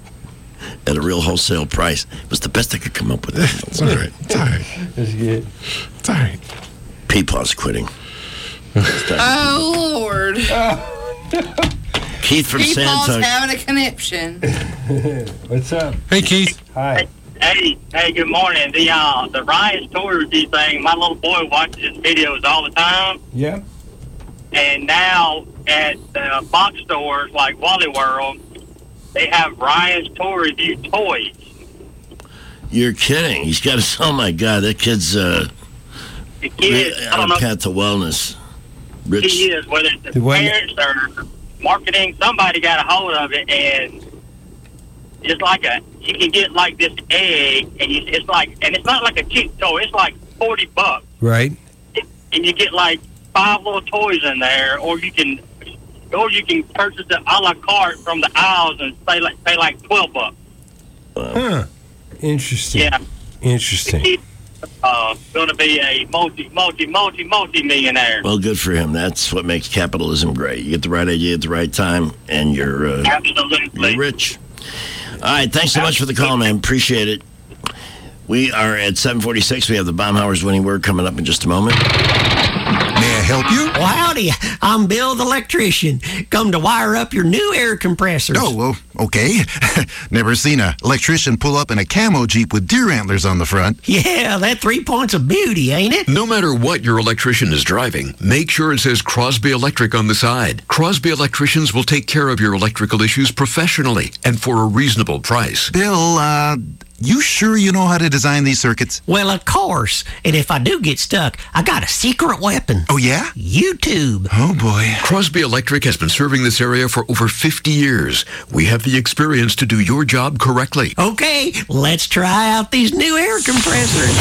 at a real wholesale price. It was the best I could come up with. It's all right. It's all right. That's good. It's all right. Peepaw's quitting. Oh, Lord. Keith from Peepaw's Santa. having a conniption. What's up? Hey, Keith. Hi. Hey, hey, good morning. The uh, the Ryan's Touristy thing, my little boy watches his videos all the time. Yeah. And now at the box stores like Wally World, they have Ryan's Tour Review toys. You're kidding. He's got a, oh my God, that kid's uh, The kids, I don't on know a path to wellness. who Rich. he is, whether it's the The one- parents or marketing, somebody got a hold of it, and it's like a, you can get like this egg, and you, it's like, and it's not like a cheap toy, it's like forty bucks. Right. And you get like five little toys in there, or you can, or you can purchase it a la carte from the aisles and pay like pay like twelve bucks. Huh. Interesting. Yeah. Interesting. He's uh, going to be a multi, multi, multi, multi millionaire. Well, good for him. That's what makes capitalism great. You get the right idea at the right time, and you're, uh, Absolutely. you're rich. All right, thanks so much for the call, man. Appreciate it. We are at seven forty-six. We have the Baumhauer's winning word coming up in just a moment. May I help you? Well, howdy. I'm Bill the electrician. Come to wire up your new air compressors. Oh, well, okay. Never seen an electrician pull up in a camo Jeep with deer antlers on the front. Yeah, that three points of beauty, ain't it? No matter what your electrician is driving, make sure it says Crosby Electric on the side. Crosby Electricians will take care of your electrical issues professionally and for a reasonable price. Bill, uh, you sure you know how to design these circuits? Well, of course. And if I do get stuck, I got a secret weapon. Oh, yeah? YouTube. Oh, boy. Crosby Electric has been serving this area for over fifty years. We have the experience to do your job correctly. Okay, let's try out these new air compressors.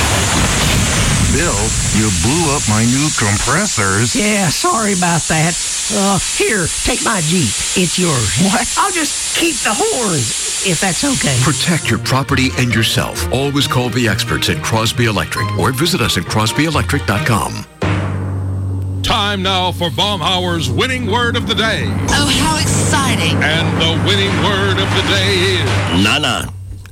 Bill, you blew up my new compressors. Yeah, sorry about that. Uh, here, take my Jeep. It's yours. What? I'll just keep the horns, if that's okay. Protect your property and yourself. Always call the experts at Crosby Electric or visit us at crosby electric dot com. Time now for Baumhauer's winning word of the day. Oh, how exciting. And the winning word of the day is... Nana.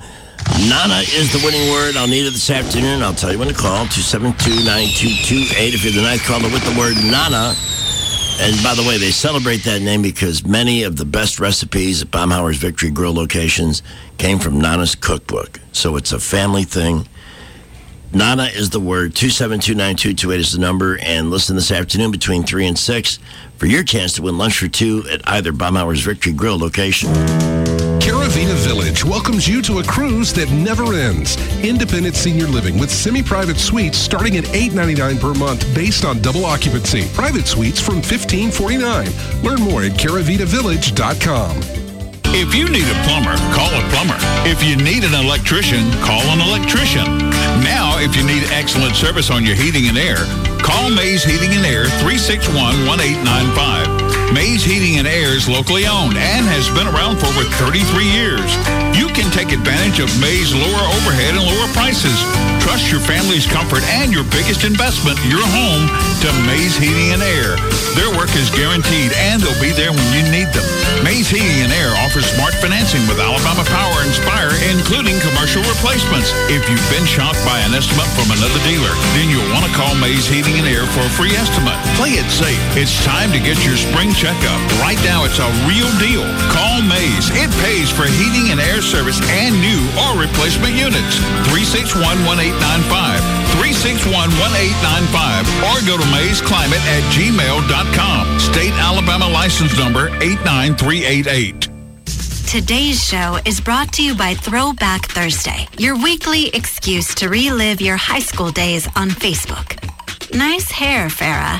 Nana is the winning word. I'll need it this afternoon. I'll tell you when to call. two seven two, nine two two eight if you're the ninth caller with the word Nana. And by the way, they celebrate that name because many of the best recipes at Baumhauer's Victory Grill locations came from Nana's cookbook. So it's a family thing. Nana is the word. two seven two, nine two two eight is the number. And listen this afternoon between three and six for your chance to win lunch for two at either Baumhauer's Victory Grill location. Caravita Village welcomes you to a cruise that never ends. Independent senior living with semi-private suites starting at eight dollars and ninety-nine cents per month based on double occupancy. Private suites from fifteen dollars and forty-nine cents. Learn more at caravita village dot com. If you need a plumber, call a plumber. If you need an electrician, call an electrician. Now, if you need excellent service on your heating and air, call Mays Heating and Air three six one, one eight nine five. Mays Heating and Air is locally owned and has been around for over thirty-three years. You can take advantage of Mays' lower overhead and lower prices. Trust your family's comfort and your biggest investment, your home, to Mays Heating and Air. Their work is guaranteed and they'll be there when you need them. Mays Heating and Air offers smart financing with Alabama Power Inspire, including commercial replacements. If you've been shocked by an estimate from another dealer, then you'll want to call Mays Heating and Air for a free estimate. Play it safe. It's time to get your spring checkup. Right now, it's a real deal. Call Mays. It pays for heating and air service and new or replacement units. three six one, one eight nine five. three six one, one eight nine five. Or go to mays climate at gmail dot com. State Alabama license number eight nine three eight eight. Today's show is brought to you by Throwback Thursday, your weekly excuse to relive your high school days on Facebook. Nice hair, Farrah.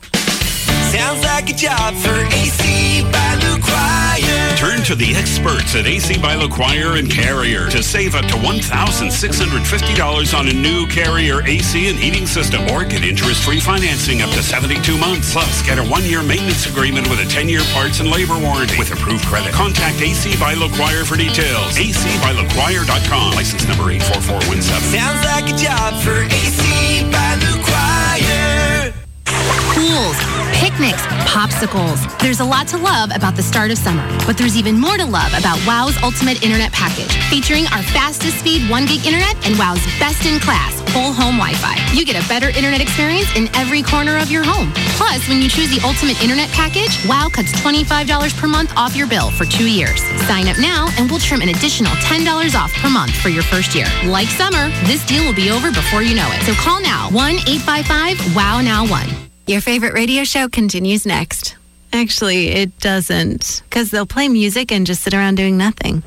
Sounds like a job for A C by LaQuire. Turn to the experts at A C by LaQuire and Carrier to save up to one thousand six hundred fifty dollars on a new Carrier A C and heating system, or get interest-free financing up to seventy-two months. Plus, get a one-year maintenance agreement with a ten-year parts and labor warranty with approved credit. Contact A C by LaQuire for details. A C by LaQuire dot com. License number eight four four one seven. Sounds like a job for A C by LaQuire. Pools, picnics, popsicles. There's a lot to love about the start of summer, but there's even more to love about WOW's Ultimate Internet Package, featuring our fastest speed one gig internet and WOW's best-in-class full home Wi-Fi. You get a better internet experience in every corner of your home. Plus, when you choose the Ultimate Internet Package, WOW cuts twenty-five dollars per month off your bill for two years. Sign up now and we'll trim an additional ten dollars off per month for your first year. Like summer, this deal will be over before you know it. So call now, one eight five five, WOW now one. Your favorite radio show continues next. Actually, it doesn't, because they'll play music and just sit around doing nothing.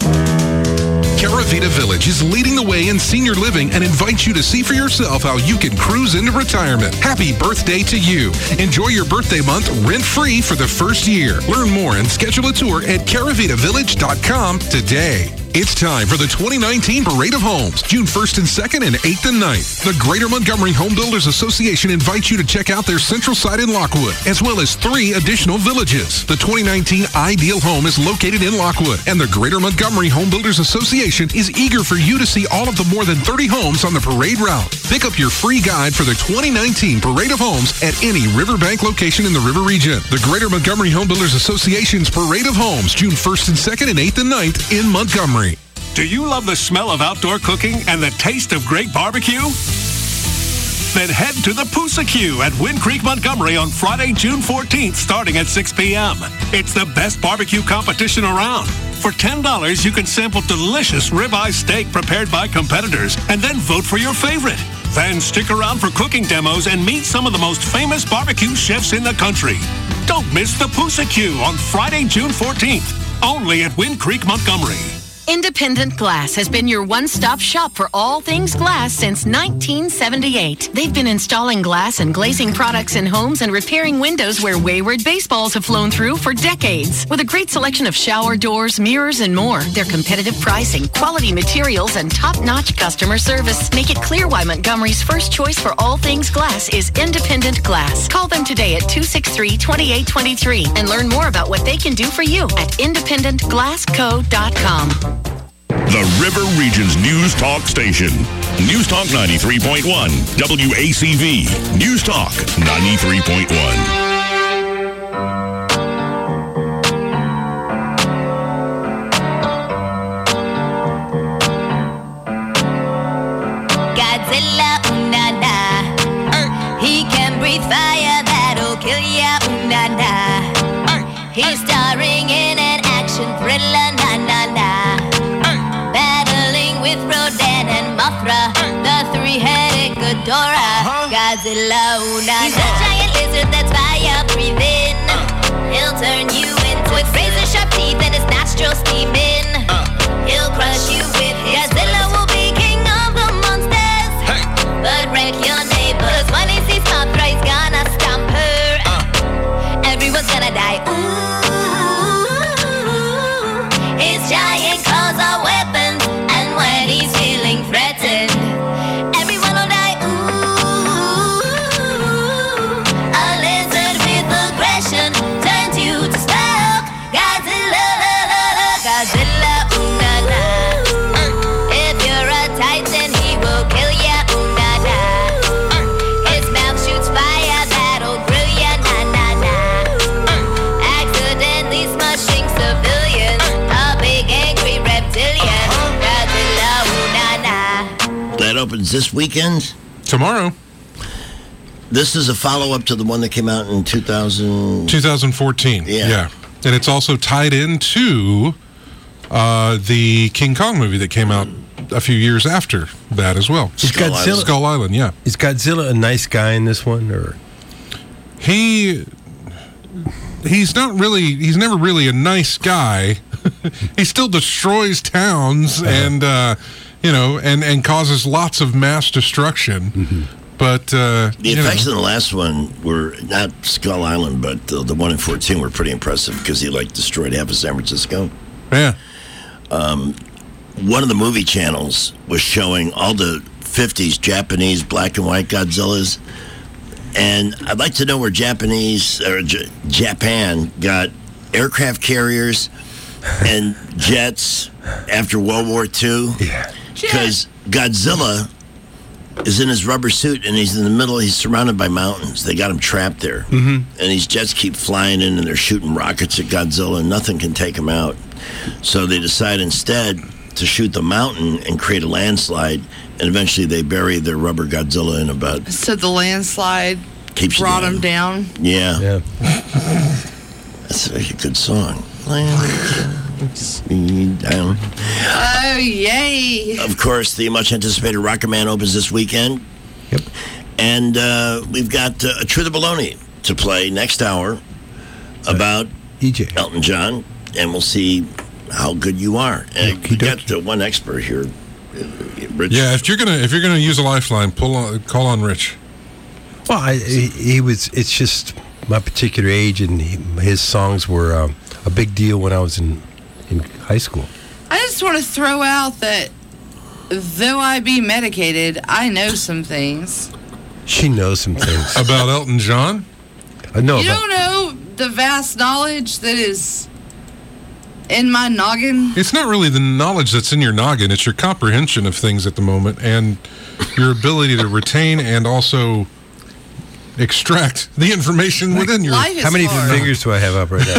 Caravita Village is leading the way in senior living and invites you to see for yourself how you can cruise into retirement. Happy birthday to you. Enjoy your birthday month rent-free for the first year. Learn more and schedule a tour at caravita village dot com today. It's time for the twenty nineteen Parade of Homes, June first and second and eighth and ninth. The Greater Montgomery Home Builders Association invites you to check out their central site in Lockwood, as well as three additional villages. The twenty nineteen Ideal Home is located in Lockwood, and the Greater Montgomery Home Builders Association is eager for you to see all of the more than thirty homes on the parade route. Pick up your free guide for the twenty nineteen Parade of Homes at any Riverbank location in the River Region. The Greater Montgomery Home Builders Association's Parade of Homes, June first and second and eighth and ninth in Montgomery. Do you love the smell of outdoor cooking and the taste of great barbecue? Then head to the Pusacue at Wind Creek, Montgomery on Friday, June fourteenth, starting at six p.m. It's the best barbecue competition around. For ten dollars, you can sample delicious ribeye steak prepared by competitors and then vote for your favorite. Then stick around for cooking demos and meet some of the most famous barbecue chefs in the country. Don't miss the Pusacue on Friday, June fourteenth, only at Wind Creek, Montgomery. Independent Glass has been your one-stop shop for all things glass since nineteen seventy-eight. They've been installing glass and glazing products in homes and repairing windows where wayward baseballs have flown through for decades. With a great selection of shower doors, mirrors, and more, their competitive pricing, quality materials, and top-notch customer service make it clear why Montgomery's first choice for all things glass is Independent Glass. Call them today at two six three, two eight two three and learn more about what they can do for you at independent glass co dot com. The River Region's News Talk station. News Talk ninety-three point one. W A C V. News Talk ninety-three point one. Godzilla, ooh na na. He can breathe fire that'll kill ya, ooh na na. He's starring in an action thriller, na na na. Battling with Rodan and Mothra, the three-headed Ghidorah. Godzilla, ooh na na. He's a giant lizard that's fire breathing. He'll turn you into with razor sharp teeth and his nostrils steaming. He'll crush you with his Godzilla will be king of the monsters, but wreck your neighbors. When he sees Mothra, he's gonna stomp her. Everyone's gonna die. Ooh, his giant claws are weapons, and when he's feeling threatened, everyone will die. Ooh, a lizard with aggression turns you to smoke. Godzilla, Godzilla, ooh na na. If you're a titan, he will kill ya, ooh na na. His mouth shoots fire that'll grill ya, na na na. Accidentally smushing civilians, a big angry reptilian. Godzilla, ooh na na. That opens this weekend. Tomorrow. This is a follow-up to the one that came out in two thousand... twenty fourteen. Yeah. yeah. And it's also tied into uh, the King Kong movie that came out a few years after that as well. Is Skull Godzilla- Island. Skull Island, yeah. Is Godzilla a nice guy in this one, or He... He's not really... He's never really a nice guy. He still destroys towns and, uh, you know, and, and causes lots of mass destruction. Mm-hmm. But, uh, The you effects know. in the last one were not Skull Island, but the, the one in fourteen were pretty impressive because he like destroyed half of San Francisco. Yeah. Um, one of the movie channels was showing all the fifties Japanese black and white Godzillas, and I'd like to know where Japanese or J- Japan got aircraft carriers and jets after World War Two. Yeah. Because Godzilla is in his rubber suit and he's in the middle. He's surrounded by mountains. They got him trapped there. Mm-hmm. And these jets keep flying in and they're shooting rockets at Godzilla and nothing can take him out. So they decide instead to shoot the mountain and create a landslide. And eventually they bury their rubber Godzilla in about... So the landslide Keeps you brought down. him down. Yeah. yeah? That's a good song. Me down. Oh, yay. Of course, the much anticipated Rocket Man opens this weekend. Yep. And uh, we've got uh, a True the Baloney to play next hour about E J Elton John, and we'll see how good you are. And we got uh, one expert here, uh, Rich. Yeah, if you're gonna if you're gonna use a lifeline, pull on, call on Rich. Well, I, he, he was. It's just my particular age, and he, his songs were um, a big deal when I was in in high school. I just want to throw out that though I be medicated, I know some things. She knows some things about Elton John. I know. You about, don't know the vast knowledge that is in my noggin. It's not really the knowledge that's in your noggin; it's your comprehension of things at the moment, and your ability to retain and also extract the information within your. How many hard. fingers do I have up right now?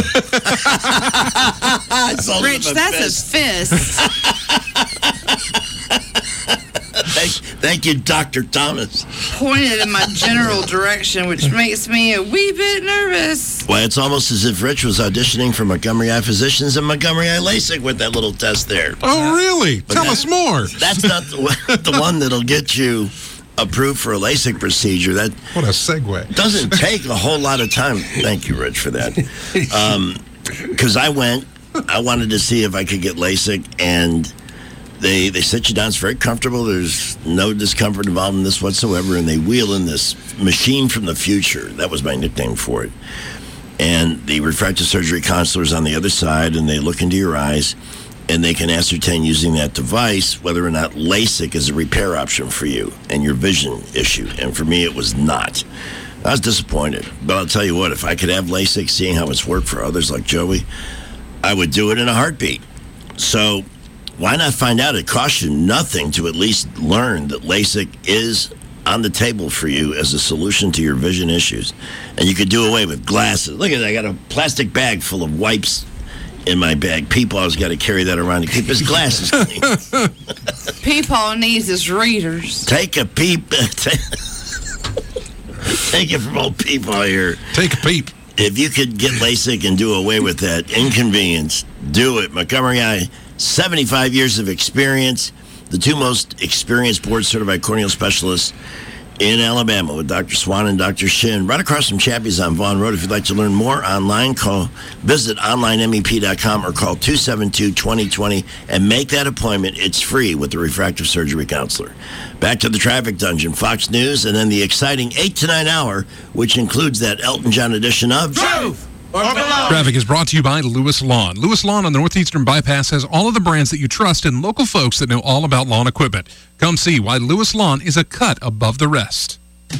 Rich, that's a fist. thank, thank you, Doctor Thomas. pointed in my general direction, which makes me a wee bit nervous. Well, it's almost as if Rich was auditioning for Montgomery Eye Physicians and Montgomery Eye LASIK with that little test there. Oh, really? But Tell that- us more. That's not the, the one that'll get you approved for a LASIK procedure. That What a segue. doesn't take a whole lot of time. Thank you, Rich, for that. Because I went, I wanted to see if I could get LASIK, and they they sit you down. It's very comfortable. There's no discomfort involved in this whatsoever, and they wheel in this machine from the future. That was my nickname for it. And the refractive surgery counselor's on the other side, and they look into your eyes, and they can ascertain using that device whether or not LASIK is a repair option for you and your vision issue. And for me, it was not. I was disappointed. But I'll tell you what, if I could have LASIK, seeing how it's worked for others like Joey, I would do it in a heartbeat. So why not find out? It costs you nothing to at least learn that LASIK is on the table for you as a solution to your vision issues. And you could do away with glasses. Look at that. I got a plastic bag full of wipes in my bag. Peepaw's got to carry that around to keep his glasses clean. Peepaw needs his readers. Take a peep. Take it from old Peepaw here. Take a peep. If you could get LASIK and do away with that inconvenience, do it. Montgomery Eye, seventy-five years of experience. The two most experienced board-certified corneal specialists in Alabama with Doctor Swan and Doctor Shin, right across from Chappie's on Vaughn Road. If you'd like to learn more online, call visit online M E P dot com or call two seven two, two zero two zero and make that appointment. It's free with the refractive surgery counselor. Back to the traffic dungeon, Fox News, and then the exciting eight to nine hour, which includes that Elton John edition of Truth or Below. Traffic is brought to you by Lewis Lawn. Lewis Lawn on the Northeastern Bypass has all of the brands that you trust and local folks that know all about lawn equipment. Come see why Lewis Lawn is a cut above the rest.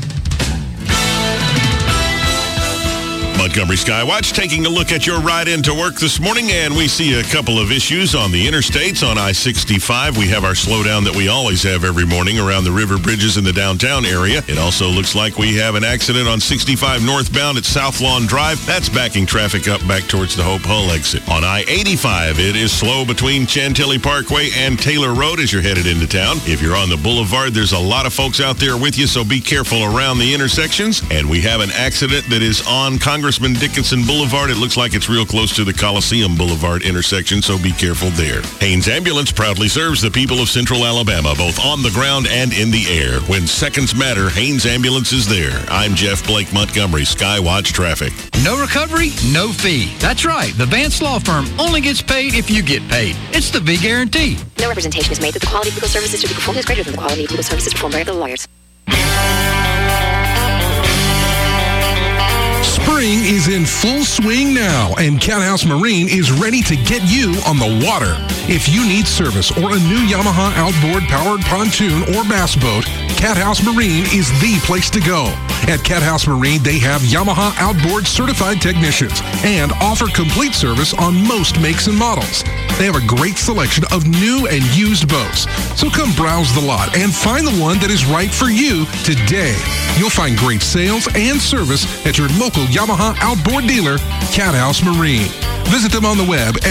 Montgomery Skywatch taking a look at your ride into work this morning, and we see a couple of issues on the interstates. On I sixty-five, we have our slowdown that we always have every morning around the river bridges in the downtown area. It also looks like we have an accident on sixty-five northbound at South Lawn Drive. That's backing traffic up back towards the Hope Hull exit. On I eighty-five, it is slow between Chantilly Parkway and Taylor Road as you're headed into town. If you're on the boulevard, there's a lot of folks out there with you, so be careful around the intersections. And we have an accident that is on Congressman Dickinson Boulevard. It looks like it's real close to the Coliseum Boulevard intersection, so be careful there. Haynes Ambulance proudly serves the people of Central Alabama, both on the ground and in the air. When seconds matter, Haynes Ambulance is there. I'm Jeff Blake Montgomery, Skywatch Traffic. No recovery, no fee. That's right. The Vance Law Firm only gets paid if you get paid. It's the V Guarantee. No representation is made that the quality of legal services to be performed is greater than the quality of legal services performed by other lawyers. Spring is in full swing now, and Cat House Marine is ready to get you on the water. If you need service or a new Yamaha outboard powered pontoon or bass boat, Cat House Marine is the place to go. At Cat House Marine, they have Yamaha outboard certified technicians and offer complete service on most makes and models. They have a great selection of new and used boats. So come browse the lot and find the one that is right for you today. You'll find great sales and service at your local Yamaha outboard dealer, Cat House Marine. Visit them on the web at